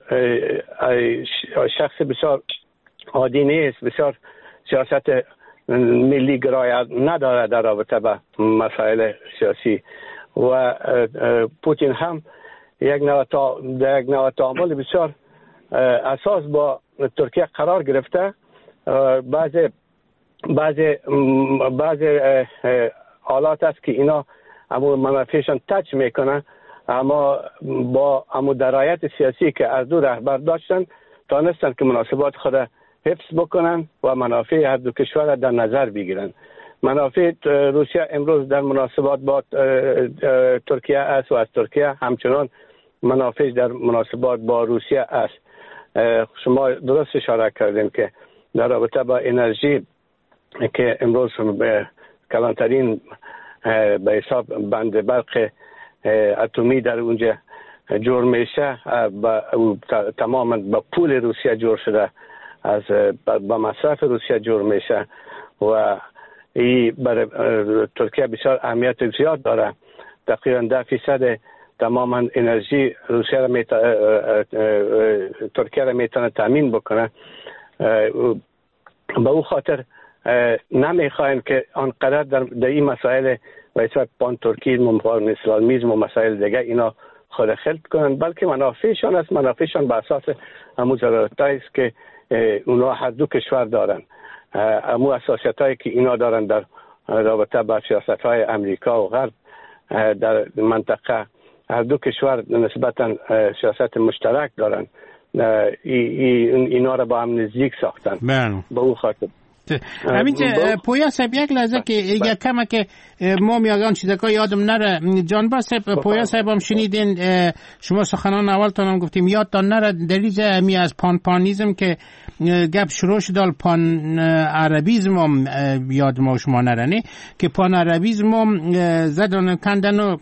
شخص بسیار عادی نیست، بسیار سیاست ملی گرای نداره در رابطه با مسائل سیاسی و پوتین هم یک نوع تا در یک نوع تعامل بسیار اساس با ترکیه قرار گرفته. بعض بعض بعض حالات است که اینا اما منافعشان تچ میکنه، اما با اما درایت سیاسی که از دو رهبر داشتن تانستن که مناسبات خود حفظ بکنن و منافع هر دو کشور در نظر بگیرن. منافع روسیه امروز در مناسبات با ترکیه است و از ترکیه همچنان منافع در مناسبات با روسیه است. شما درست اشاره کردیم که در رابطه با انرژی که امروز به کلانترین به حساب بند برق اتمی در اونجا جور میشه، تماما با پول روسیه جور شده، از با مصرف روسیه جور میشه و این برای ترکیه بسیار اهمیت زیاد داره. تقریبا ده فیصد تماما انرژی روسیه را میت... ترکیه را میتونه تامین بکنه. به او خاطر نمیخواین که آنقدر در, در این مسائل و اسمت پان ترکیزم و پان اسلامیزم و مسائل دیگه اینا خود خلط کنن، بلکه منافعشان است. منافعشان به اساس همون ضرورتایی است که اونا هر دو کشور دارن، همون اساسیتایی که اینا دارن در رابطه با سیاست‌های امریکا و غرب در منطقه. هر دو کشور نسبتا سیاست مشترک دارن، اینا را با هم نزدیک ساختن. به او خاطر همینجا پویا صاحب یک لحظه که یک کمه که ما میگن چیزا یادم نره. جانبا صاحب، پویا صاحب هم شنیدین شما سخنان اولتان هم گفتیم یادتان نره دلیل می از پان پانیزم که گپ شروع شد، پان عربیزم هم یاد ما شما نره نه که پان عربیزم هم زدن کندن و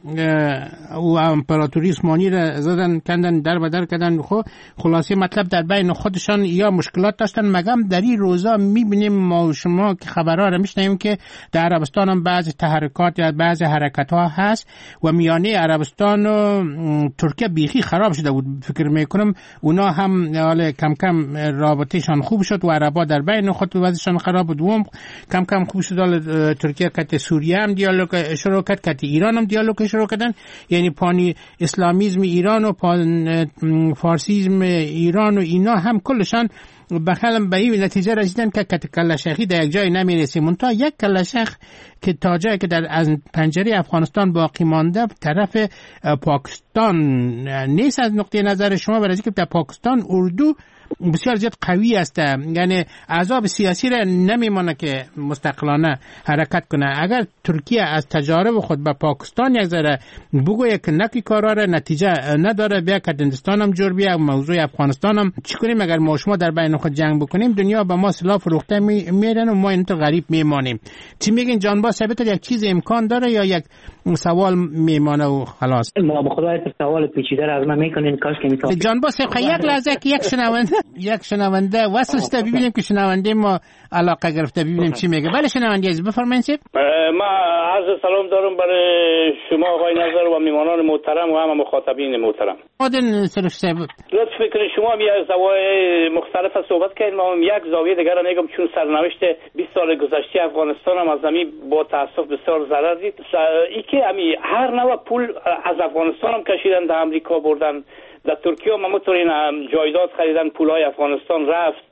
او امپراتوری عثمانی را زدن کندن در بدر کردن. خب خلاصه مطلب در بین خودشان یا مشکلات داشتن. مگم در این روزا میبینیم ما و شما که خبرها را میشنویم که در عربستان هم بعضی تحرکات یا بعضی حرکت ها هست و میانه عربستان و ترکیه بیخی خراب شده بود. فکر میکنم اونا هم حالا کم کم رابطهشان خوب شد و عربا در بین خود وضعشان خراب بود و کم کم خوب شد. ترکیه کت سوریه هم دیالوگ شروع کرد، کت ایران هم دیالوگ شروع کردن. یعنی پانی اسلامیزم ایران و پان فارسیزم ایران و اینا هم کلشان بخلم به این نتیجه رسیدن که کت کلشخی در یک جای نمیرسیم. منتها یک کلشخ که تا جایی که در از پنجره افغانستان باقی مانده طرف پاکستان نیست از نقطه نظر شما، برای که در پاکستان اردو بسیار زیاد قوی است، یعنی احزاب سیاسی را نمیمانه که مستقلانه حرکت کنه. اگر ترکیه از تجارب خود به پاکستان یک ذره بگویه که نکی کارا را نتیجه نداره، بیا که هندوستان هم جور بیا موضوع افغانستان هم چی کنیم؟ اگر ما شما در بین خود جنگ بکنیم دنیا به ما سلاح فروخته میرن و ما این تو غریب میمانیم. چی میگین جانباز ثابت یک چیز امکان داره یا یک سوال میمانه و خلاص؟ ما به خدا سوال پیچیده را از من میکنین کاش که میتونم. جانباز یک لحظه که یک شنونده یک شنونده وصل شده ببینیم که شنونده ما علاقه گرفته ببینیم چی میگه. بله شنونده عزیز بفرمایید. ما عرض سلام دارم برای شما آقای نظر و میمانان محترم و هم مخاطبین محترم. آدن صرف سه لطف فکر شما یک زوایای مختلف صحبت کردیم، ما یک زاویه دیگر را میگم. چون سرنوشت بیست سال گذشته افغانستان هم از زمین با تاسف بسیار ضرر دید. ای که همی هر نوع پول از افغانستان هم کشیدن در امریکا بردن، در ترکیه هم همونطور جایداد خریدن، پولای افغانستان رفت.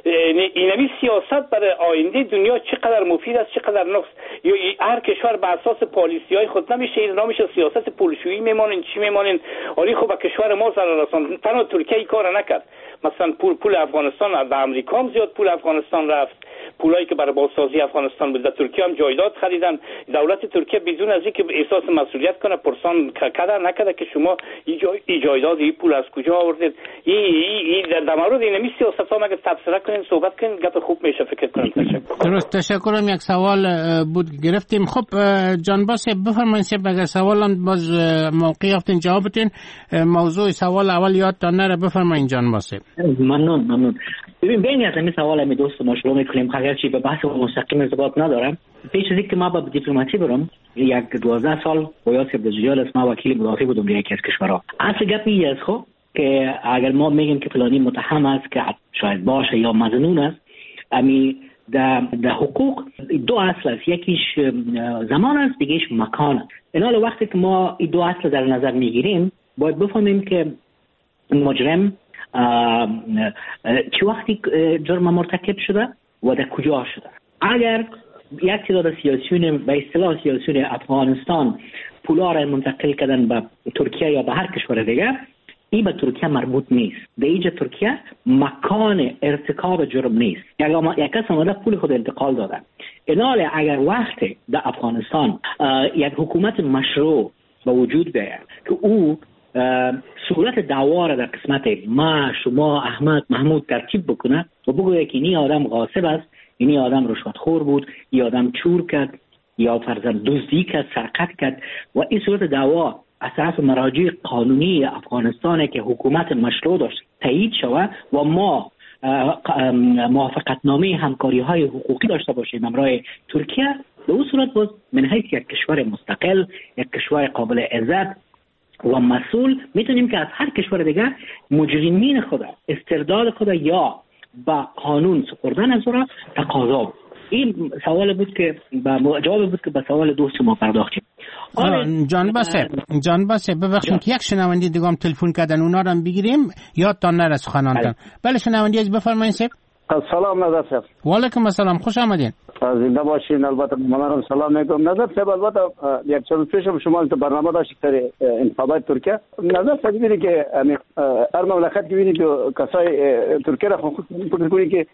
اینمی سیاست برای آینده دنیا چقدر مفید است چقدر نقص. یا هر کشور به اساس پالیسی های خود نمیشه این نمیشه سیاست پولشویی میمونین چی میمونین. ولی خب کشور ما ضرر رساند. تنها ترکیه این کار نکرد. مثلا پول پول افغانستان از امریکا هم زیاد پول افغانستان رفت. پولایی که برای بازسازی افغانستان بود در ترکیه هم جایداد خریدن. دولت ترکیه بدون از اینکه احساس مسئولیت کنه پرسان کدر نکرده که شما این جایداد این پول از کجا آوردید. این در مورد اینمی سیاست ها مگه تبصره کنین صحبت کنین گپ خوب میشه فکر کنم. تشکر. درست تشکرم. یک سوال بود گرفتیم. خب جانباز بفرمایید اگر سوالم باز موقع یافتین جواب بدین. موضوع سوال اول یادتان نره بفرمایید جانباز. ممنون ممنون. ببین بین از این سوال می دوست ما شروع میکنیم اگرچه به بحث مستقیم ارتباط ندارم. پیش از اینکه ما به دیپلماسی برم یک دوازده سال با یاسر دجیال است ما وکیل مدافع بودم در یکی از کشورها. اصل گپ این است خب که اگر ما میگیم که فلانی متهم است که شاید باشه یا مظنون است، امی در در حقوق دو اصل است، یکیش زمان است دیگهش مکان است. این حال وقتی که ما این دو اصل در نظر میگیریم باید بفهمیم که مجرم چه وقتی جرم مرتکب شده و در کجا شده. اگر یک تعداد سیاسیون به اصطلاح سیاسیون افغانستان پولا را منتقل کردن به ترکیه یا به هر کشور دیگه، این به ترکیه مربوط نیست. در اینجا ترکیه مکان ارتکاب جرم نیست. یک کس آمده پول خود انتقال داده. این حال اگر وقتی در افغانستان یک حکومت مشروع به وجود بیاید که او صورت دعوا را در قسمت ما شما احمد محمود ترتیب بکنه و بگوید که این آدم غاصب است، این آدم رشوتخور بود، این آدم چور کرد یا فرضاً دزدی کرد، سرقت کرد و این صورت دعوا از طرف مراجع قانونی افغانستان که حکومت مشروع داشت تایید شود و ما موافقتنامه همکاری های حقوقی داشته باشیم همراه ترکیه، به اون صورت باز من حیث یک کشور مستقل، یک کشور قابل عزت و مسئول میتونیم که از هر کشور دیگه مجرمین خود استرداد خود یا با قانون سپردن از اون تقاضا. این سوال بود که با جواب بود که به سوال دوست ما پرداختیم. جان باسه جان باسه ببخشید که یک شنونده دیگه هم تلفن کردن، اونا رو هم بگیریم یادتان نره سخنانتان. بله شنونده از بفرمایید سیب. سلام نظر صاحب. و علیکم السلام، خوش آمدین. زنده باشین. البته منم سلام میگم. نظر صاحب البته یک چند پیش شما تو برنامه داشتید در انتخابات ترکیه. نظر صاحب میگه که هر مملکت که ببینید کسای ترکیه را خود میگه که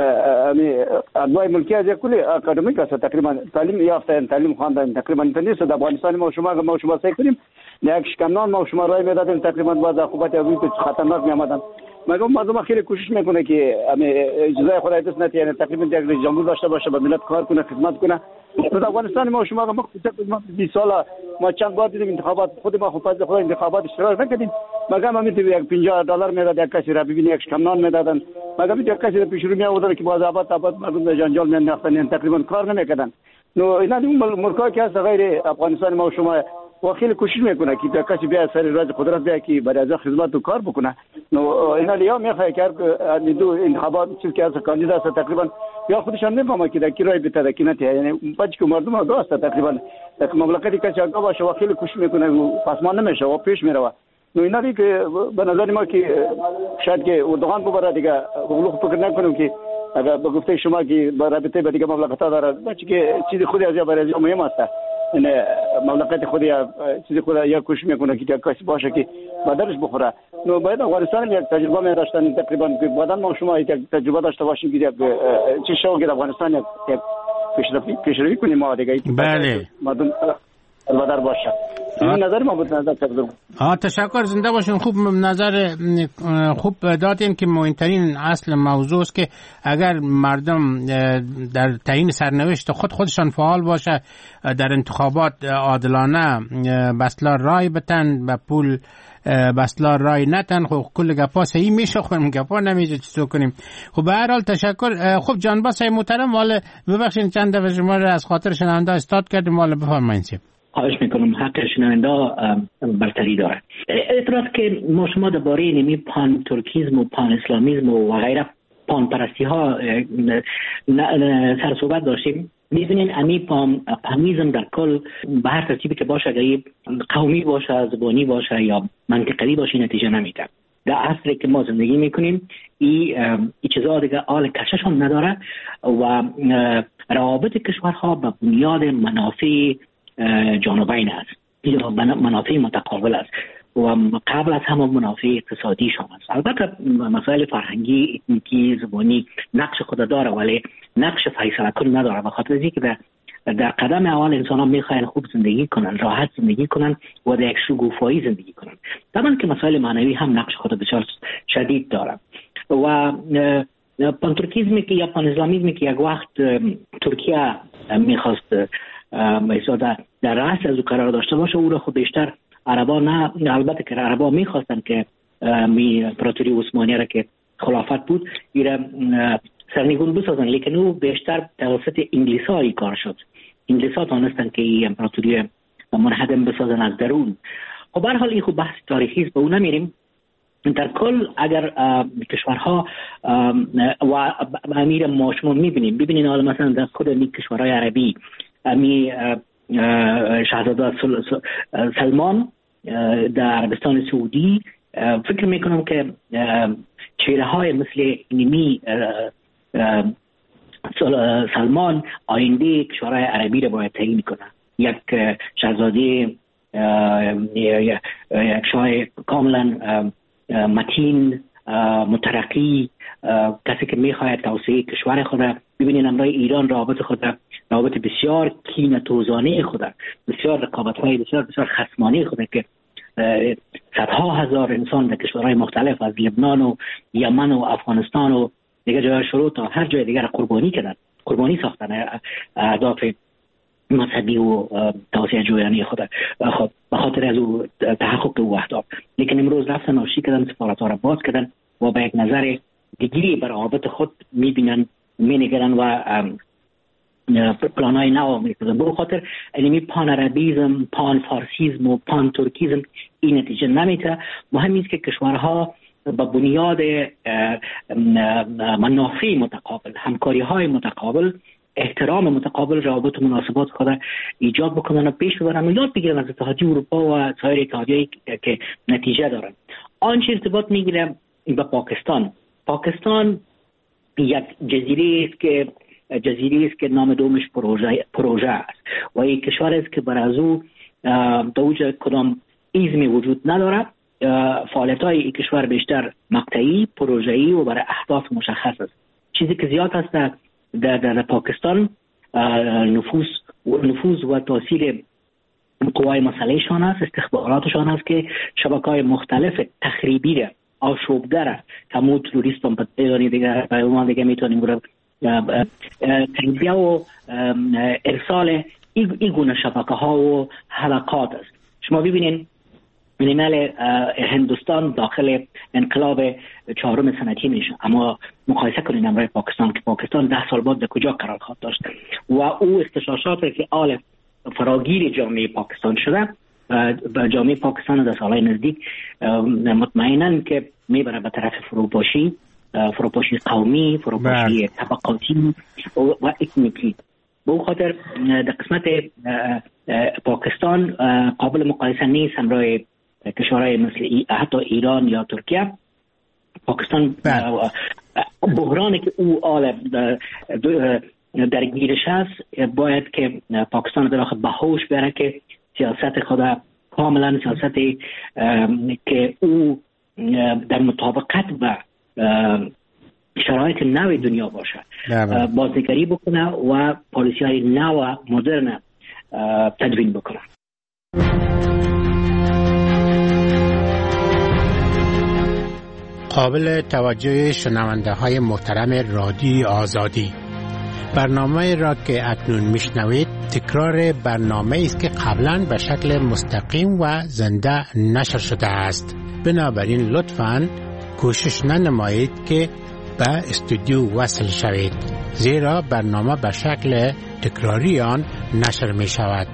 امی ادوای ملکی از کلی اکادمیک است، تقریبا تعلیم یافته تعلیم خواندن تقریبا نیست. در افغانستان ما شما ما شما سعی کنیم یک شکمنان ما شما رای میدادیم تقریبا باز عقوبت از روی خطرناک میآمدن. مگه مردم خیلی کوشش میکنه که امی اجازه خدای دست نتیه، یعنی تقریبا یک رئیس جمهور داشته باشه به ملت کار کنه خدمت کنه. در افغانستان ما شما ما بیست سال ما چند بار دیدیم انتخابات خود ما خود خود انتخابات اشتراک نکردیم. مگه ما میتونیم یک پنجاه دلار میداد یک کسی را ببینی یک شکمنان میدادن. مگه یک کسی را پیش رو می آوردن که باز آباد آباد مردم جنجال میانداختن، تقریبا کار نمیکردن. نو اینا این ملکا که از غیر افغانستان ما شما و خیلی کوشش میکنه که کسی بیا سر راز قدرت بیا که برای از خدمت و کار بکنه. نو اینا لیا میخواد که دو انتخابات چیزی که از کاندیدا است تقریبا یا خودشان نمیفهمه که در کی رای بده کی نه، یعنی بچه که مردم ها دوست تقریبا در مملکتی که چاگاه باشه و خیلی کوشش میکنه و پسمان نمیشه و پیش میره. نو اینا دیگه به نظر ما که شاید که اردوغان ببره دیگه غلوخ فکر نکنیم که اگر به گفته شما که با رابطه با دیگه مملکت‌ها داره بچه که چیز خودی از یا برای از مهم است. این مملکت خودی چیز خود یا کوشش میکنه که کسی باشه که بدرش بخوره. نو باید افغانستان یک تجربه می داشتن تقریبا که بعدا ما شما یک تجربه داشته باشیم که چه شو که افغانستان یک پیشرفت پیشروی کنیم ما دیگه. بله مردم البته باشه. این نظر ما بود. نظر تقدیم. آه تشکر، زنده باشین. خوب نظر خوب دادین که مهمترین اصل موضوع است که اگر مردم در تعیین سرنوشت خود خودشان فعال باشه، در انتخابات عادلانه بسلا رای بتن، به پول بسلا رای نتن، خب کل گپا صحیح میشه، خودم گپا نمیشه چیزو کنیم. خب به هر حال تشکر. خب جان باسه محترم، والا ببخشید چند دفعه شما رو از خاطر شنونده استاد کردیم، والا بفرمایید. خواهش میکنم، حق شنونده برتری داره. اعتراض که ما شما درباره نمی پان ترکیزم و پان اسلامیزم و غیره پان پرستی ها سر صحبت داشتیم. می‌بینین امی پان پانیزم در کل به هر ترتیبی که باشه، اگر قومی باشه، زبانی باشه یا منطقی باشه، نتیجه نمیده. در عصری که ما زندگی میکنیم این ای چیزا دیگه آل کششون نداره و روابط کشورها به بنیاد منافع جانبین است یا منافع متقابل است و قبل از همه منافع اقتصادی شما است. البته مسائل فرهنگی، اتنیکی، زبانی نقش خود داره ولی نقش فیصله کن نداره. به خاطر اینکه در در قدم اول انسان ها میخواین خوب زندگی کنن، راحت زندگی کنن و در یک شگوفایی زندگی کنن. طبعا که مسائل معنوی هم نقش خود بسیار شدید داره و پان ترکیزمی که یا پان اسلامیزمی که یک وقت ترکیه میخواست در در رأس از او قرار داشته باشه، او را خود بیشتر عربا نه، البته که عربا میخواستن که می امپراتوری عثمانی را که خلافت بود ایرا سرنگون بسازن، لیکن او بیشتر توسط انگلیس‌ها کار شد. انگلیس‌ها تونستن که این امپراتوری منهدم بسازن از درون. خب به هر حال این خوب بحث تاریخی است، به اون نمیریم. در کل اگر کشورها و امیر ما شما میبینیم ببینین حالا مثلا در خود این کشورهای عربی امی شاهزاده سلمان در عربستان سعودی، فکر میکنم که چهره های مثل نیمی سلمان آینده کشورهای عربی را باید تعیین کنه. یک شاهزاده یک شاه کاملا متین مترقی، کسی که میخواهد توسعه کشور خود. ببینین امروز ایران رابط خود رابط بسیار کینه‌توزانه خود، بسیار رقابت‌های بسیار بسیار خصمانه خود که صدها هزار انسان در کشورهای مختلف از لبنان و یمن و افغانستان و دیگر جای شروع تا هر جای دیگر قربانی کردن، قربانی ساختن اهداف مذهبی و توسعه جویانه خود خب به خاطر از او تحقق او اهداف. لیکن امروز رفتن آشتی کردن، سفارت‌ها را باز کردن و با یک نظر دیگری بر روابط خود می‌بینن، می‌نگرن و پلان‌های نو می‌کنن. به خاطر علمی پان عربیزم، پان فارسیزم و پان ترکیزم این نتیجه نمیده. مهم است که کشورها با بنیاد منافع متقابل، همکاری های متقابل، احترام متقابل، روابط و مناسبات خود ایجاد بکنن و پیش ببرن و یاد بگیرن از اتحادیه اروپا و سایر اتحادیه‌ای که نتیجه دارن. آنچه ارتباط میگیره با پاکستان، پاکستان یک جزیره است که جزیره است که نام دومش پروژه پروژه است و یک کشور است که بر از او دوجه کدام ایزمی وجود نداره. فعالیت‌های این کشور بیشتر مقطعی، پروژه‌ای و برای اهداف مشخص است. چیزی که زیاد است در در, در پاکستان نفوذ نفوذ و تاثیر قوای مسلحشان است، استخباراتشان است که شبکه‌های مختلف تخریبی را آشوبگر کمو تروریست هم بدانی دیگه پیمان دیگه میتونیم برای تنبیه و ارسال این گونه شبکه ها و حلقات است. شما ببینین ملل هندوستان داخل انقلاب چهارم صنعتی میشه، اما مقایسه کنین امروز پاکستان که پاکستان ده سال بعد به کجا قرار خواهد داشت و او اختشاشاتی که آل فراگیر جامعه پاکستان شده و جامعه پاکستان در سالهای نزدیک مطمئناً که میبره به طرف فروپاشی فروپاشی قومی، فروپاشی طبقاتی و اکنیکی. به او خاطر در قسمت پاکستان قابل مقایسه نیست همراه کشورهای مثل حتی ایران یا ترکیه. پاکستان بحرانی که او آل درگیرش هست باید که پاکستان در واقع به هوش بره که سیاست خود کاملا سیاستی که او در مطابقت با شرایط نو دنیا باشه بازنگری بکنه و پالیسی های نو مدرن تدوین بکنه. قابل توجه شنونده های محترم رادیو آزادی، برنامه را که اکنون میشنوید تکرار برنامه است که قبلا به شکل مستقیم و زنده نشر شده است. بنابراین لطفاً کوشش ننمایید که به استودیو وصل شوید، زیرا برنامه به شکل تکراری آن نشر می شود.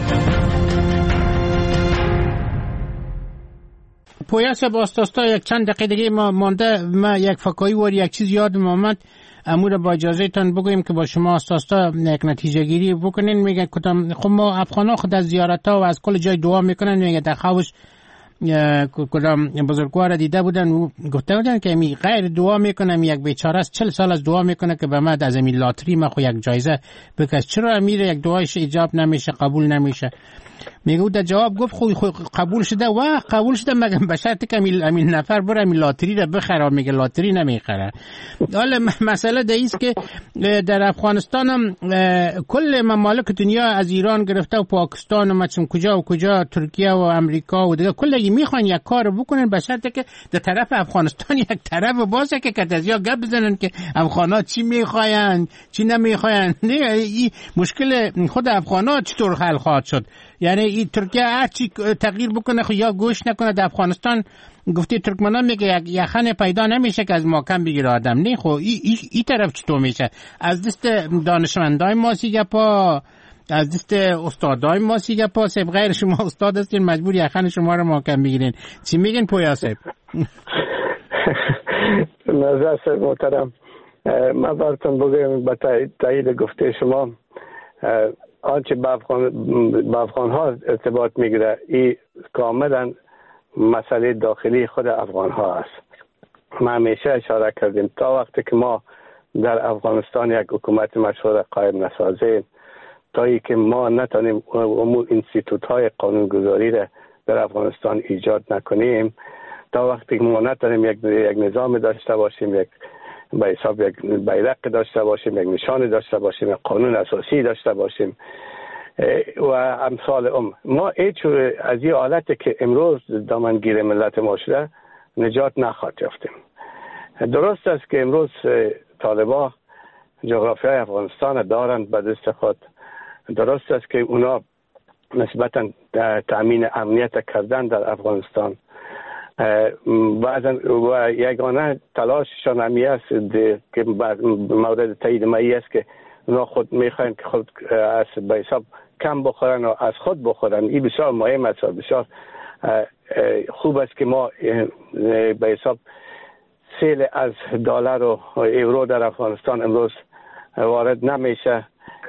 پویاس با استاستا یک چند دقیقه دیگه ما مانده، ما یک فکایی و یک چیز یادم آمد، امور با اجازه تان بگویم که با شما استاستا یک نتیجه گیری بکنین. میگه کدام خب ما افغانا خود از زیارت ها و از کل جای دعا میکنن. میگه در خوش کدام بزرگوار دیده بودن و گفته بودن که می غیر دعا میکنم، یک بیچاره است چهل سال از دعا میکنه که به من از این لاتری ما خو یک جایزه بکش، چرا امیر یک دعایش اجاب نمیشه، قبول نمیشه؟ میگه در جواب گفت خو قبول شده و قبول شده مگه به شرطی که امین نفر بره امین لاتری رو بخره. میگه لاتری نمیخره. حالا مسئله ده ایست که در افغانستان هم کل ممالک دنیا از ایران گرفته و پاکستان و مثلا کجا و کجا ترکیه و امریکا و دیگه کلی میخوان یک کار بکنن به شرطی که در طرف افغانستان یک طرف باشه که کتازیا گپ بزنن که افغانا چی میخواین چی نمیخواین. نه این مشکل خود افغانا چطور حل خواهد شد؟ یعنی این ترکیه هر چی تغییر بکنه خو یا گوش نکنه. در افغانستان گفتی ترکمنان میگه یک یخن پیدا نمیشه که از ما کم بگیره آدم. نه خو این ای, ای طرف چطور میشه؟ از دست دانشمندای ما سیگه پا، از دست استادای ما سیگه پا. سب غیر شما استاد هستین مجبور یخن شما رو ما کم بگیرین. چی میگین پویا صاحب؟ نظر صاحب محترم، من براتون بگم با تایید گفته شما آنچه به افغان به افغان ها ارتباط میگیره این کاملا مسئله داخلی خود افغان ها است. ما همیشه اشاره کردیم تا وقتی که ما در افغانستان یک حکومت مشروع قائم نسازیم، تا ای که ما نتونیم امور اینستیتوت های قانونگذاری را در افغانستان ایجاد نکنیم، تا وقتی که ما نتونیم یک یک نظام داشته باشیم، یک به حساب یک بیرق داشته باشیم، یک نشان داشته باشیم، یک قانون اساسی داشته باشیم و امثال ام، ما هیچ از این حالتی که امروز دامنگیر ملت ما شده نجات نخواهد یافتیم. درست است که امروز طالبان جغرافیای افغانستان دارند به دست خود، درست است که اونا نسبتا تامین امنیت کردن در افغانستان، بعضا و یگانه تلاششان همی است که مورد تایید مایی است که اونا خود میخواین که خود از به حساب کم بخورن و از خود بخورن. این بسیار مهم است، بسیار خوب است که ما به حساب سیل از دلار و یورو در افغانستان امروز وارد نمیشه.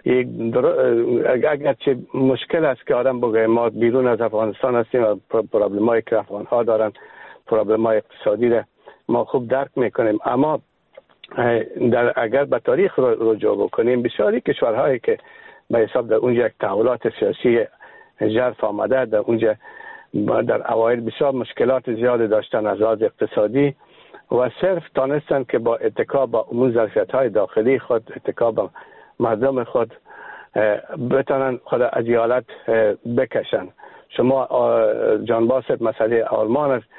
اگرچه مشکل است که آدم بگه ما بیرون از افغانستان هستیم و پرابلمایی که افغان ها دارن، پرابلمای اقتصادی را ما خوب درک میکنیم، اما در اگر به تاریخ رجوع بکنیم بسیاری کشورهایی که به حساب در اونجا یک تحولات سیاسی ژرف آمده، در اونجا در اوایل بسیار مشکلات زیاد داشتن از لحاظ اقتصادی و صرف تانستن که با اتکا با اون ظرفیت‌های داخلی خود، اتکا با مردم خود بتونن خود از حالت بکشن. شما جان باسط مسئله آلمان است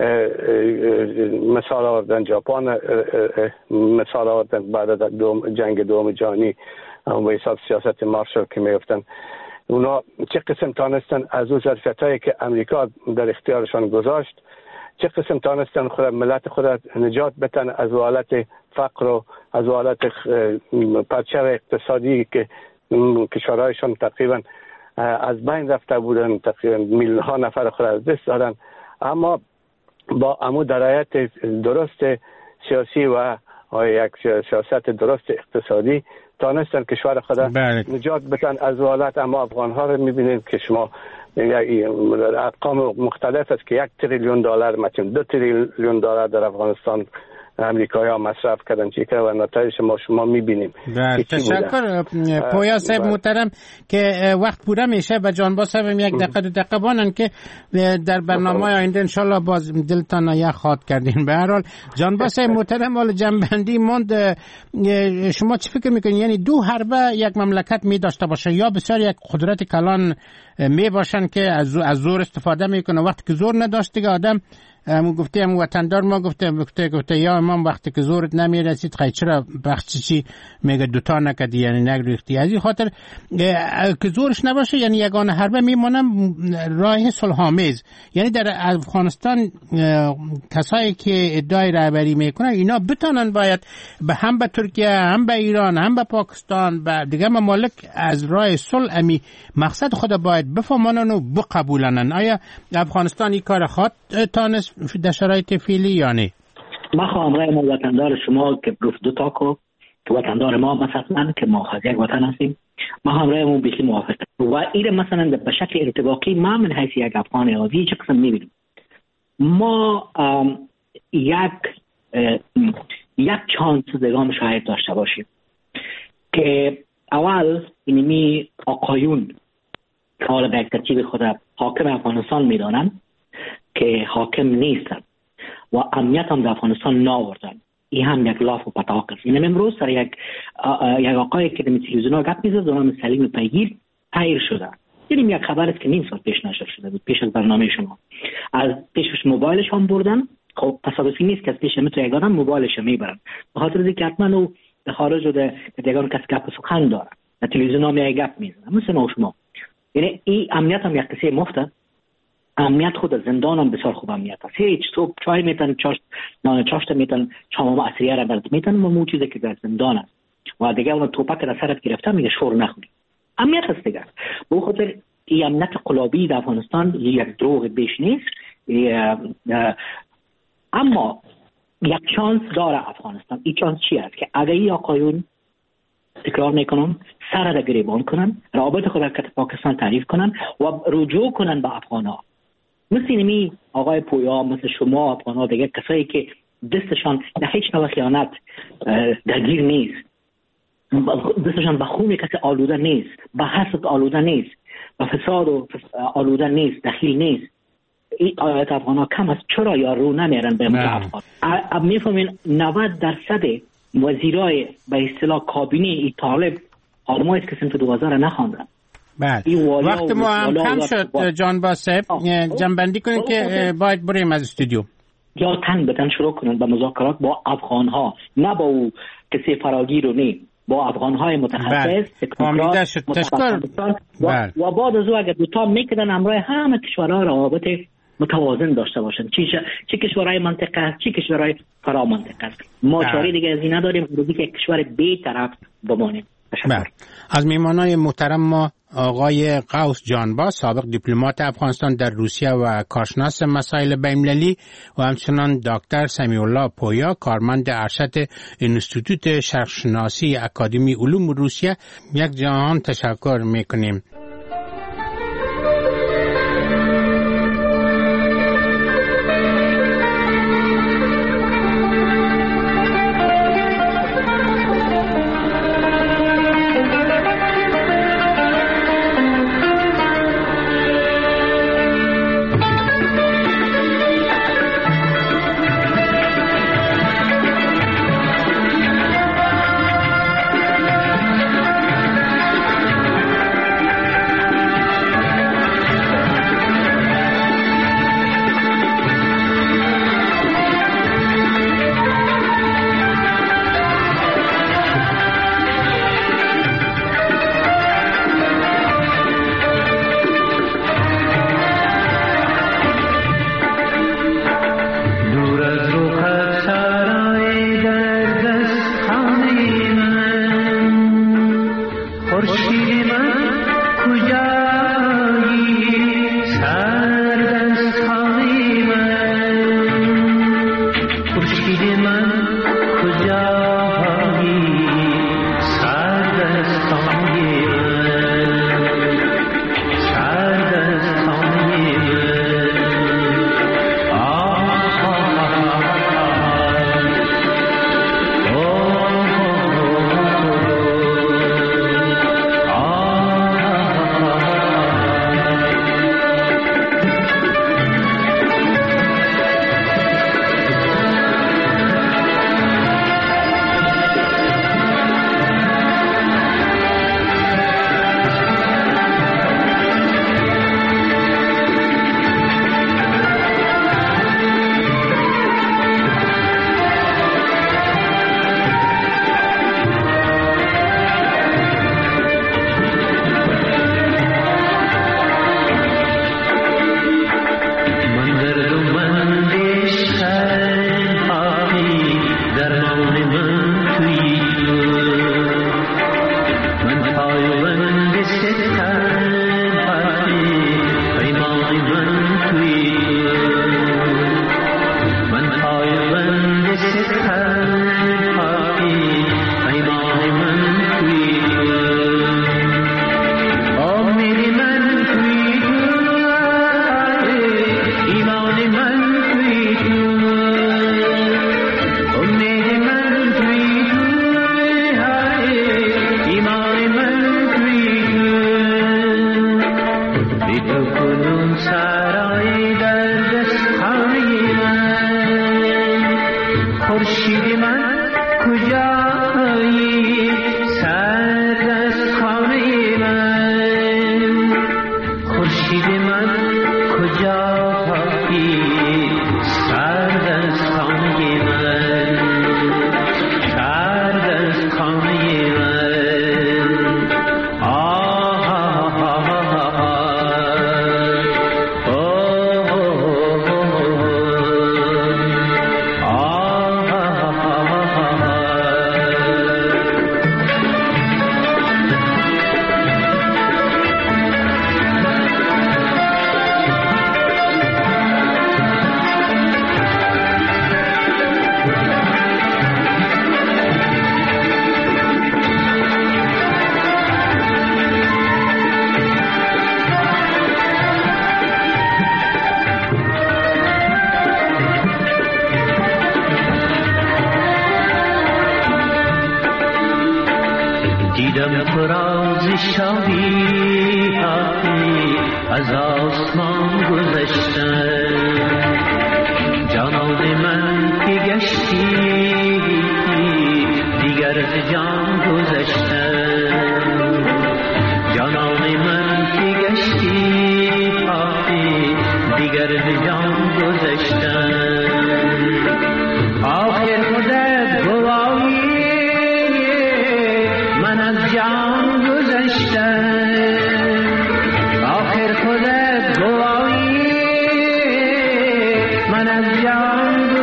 مثال آوردن، ژاپن مثال آوردن بعد از دوم جنگ دوم جهانی و حساب سیاست مارشال که میفتن، اونا چه قسم تانستن از اون ظرفیت‌هایی که امریکا در اختیارشان گذاشت، چه قسم تانستن خود ملت خود نجات بدن از حالت فقر و از حالت پرچم اقتصادی که کشورهایشان تقریبا از بین رفته بودن، تقریبا میلیون ها نفر خود از دست دادن، اما با امو درایت درست سیاسی و یک سیاست درست اقتصادی تانستن کشور خود نجات بدن از حالت. اما افغان ها رو میبینید که شما ارقام مختلف است که یک تریلیون دلار مثلا دو تریلیون دلار در افغانستان امریکایی ها مصرف کردن چی که و نتایج ما شما میبینیم. تشکر پویا صاحب محترم که وقت پوره میشه و جانباز صاحب یک دقیقه دو دقیقه بانن که در برنامه آینده انشالله باز دلتان یک خواد کردین. به هر حال جانباز صاحب محترم حال جنبندی موند، شما چی فکر میکنین؟ یعنی دو حربه یک مملکت می داشته باشه یا بسیار یک قدرت کلان می باشن که از از زور استفاده میکنه؟ وقتی که زور نداشت دیگه آدم همون گفته همون وطندار ما گفته گفته گفته یا امام وقتی که زورت نمیرسید خیلی چرا بخشی چی میگه دوتا نکدی یعنی نگریختی. از این خاطر که زورش نباشه یعنی یگان حربه میمونم راه صلح‌آمیز. یعنی در افغانستان کسایی که ادعای رهبری میکنن اینا بتونن باید به هم به ترکیه هم به ایران هم به پاکستان به دیگه ممالک از راه صلح امی مقصد خود باید بفهمانن و بقبولنن. آیا افغانستان این کار خواهد تانست در شرایط فعلی یا نه؟ ما خواهم رای ما وطندار شما که گفت دو تاکو که وطندار ما مثلا که ما از یک وطن هستیم، ما هم رایمون بیخی موافق و این مثلا به شکل ارتباطی ما من حیث یک افغان عادی چه قسم میبینیم. ما یک یک چانس دگام شاید داشته باشیم که اول اینمی آقایون که حالا به یک ترتیب خود حاکم افغانستان میدانن که حاکم نیستن و امنیت هم در افغانستان ناوردن، این هم یک لاف و پتاق است. این امروز سر یک یک آقایی که در تلویزیون ها گپ میزد به نام سلیم پیگیر پیر شده. دیدیم یک خبر است که نیم سال پیش نشر شده بود، پیش از برنامه شما. از پیشش موبایلش هم بردن. خب تصادفی نیست که از پیش تو یک آدم موبایلش میبرن، به خاطر اینکه حتما او در خارج بوده دیگران کس گپ سخن داره، در تلویزیون ها میای گپ میزنه مثل ما شما. یعنی این امنیت هم یک قصه مفته. امنیت خود زندان هم بسیار خوب امنیت است. هیچ تو چای میتن چاش نان چاشت میتن شام عصریه را برات میتن و مو چیزی که در زندان است و دیگه اون توپک در سرت گرفته میگه شور نخوری. امنیت است دیگه. به خاطر این امنیت قلابی در افغانستان یک دروغ بیش نیست. اما یک چانس داره افغانستان. این چانس چی است که اگه این آقایون تکرار میکنن سر را گریبان کنن، رابط خود که پاکستان تعریف کنن و رجوع کنن به افغان‌ها، مثل اینمی آقای پویا، مثل شما افغان‌ها دیگه کسایی که دستشان در هیچ نوع خیانت درگیر نیست، دستشان به خون کسی آلوده نیست، به حسد آلوده نیست، به فساد و آلوده نیست، دخیل نیست، این آیات افغان‌ها کم است. چرا یا رو نمیرن به افغان؟ اب میفهمین نود درصد وزیرای به اصطلاح کابینه ای طالب آدمایی که سمت دوازده را نخواندن. بله وقت ما هم کم شد جانباز صاحب، جنبندی کنید که باید بریم از استودیو. یا تن به تن شروع کنن به مذاکرات با افغان‌ها، نه با او کسی فراگیر و نه، با افغان‌های متخصص تشکر و, و بعد از او اگر دوتا میکردن همراه همه کشورها روابط متوازن داشته باشن، چه چه کشورهای منطقه است چه کشورهای فرا منطقه است. ما چاره دیگه از این نداریم روزی که کشور بی طرف بمانیم. بله. از میمانای محترم ما آقای قوس جانبا، سابق دیپلمات افغانستان در روسیه و کارشناس مسائل بین‌المللی، و همچنان دکتر سمیع الله پویا، کارمند ارشد انستیتوت شرقشناسی اکادمی علوم روسیه، یک جهان تشکر میکنیم.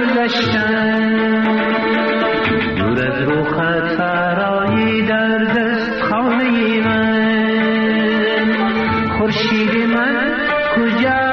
دور از رخت فرایی در دست خورشید من کجا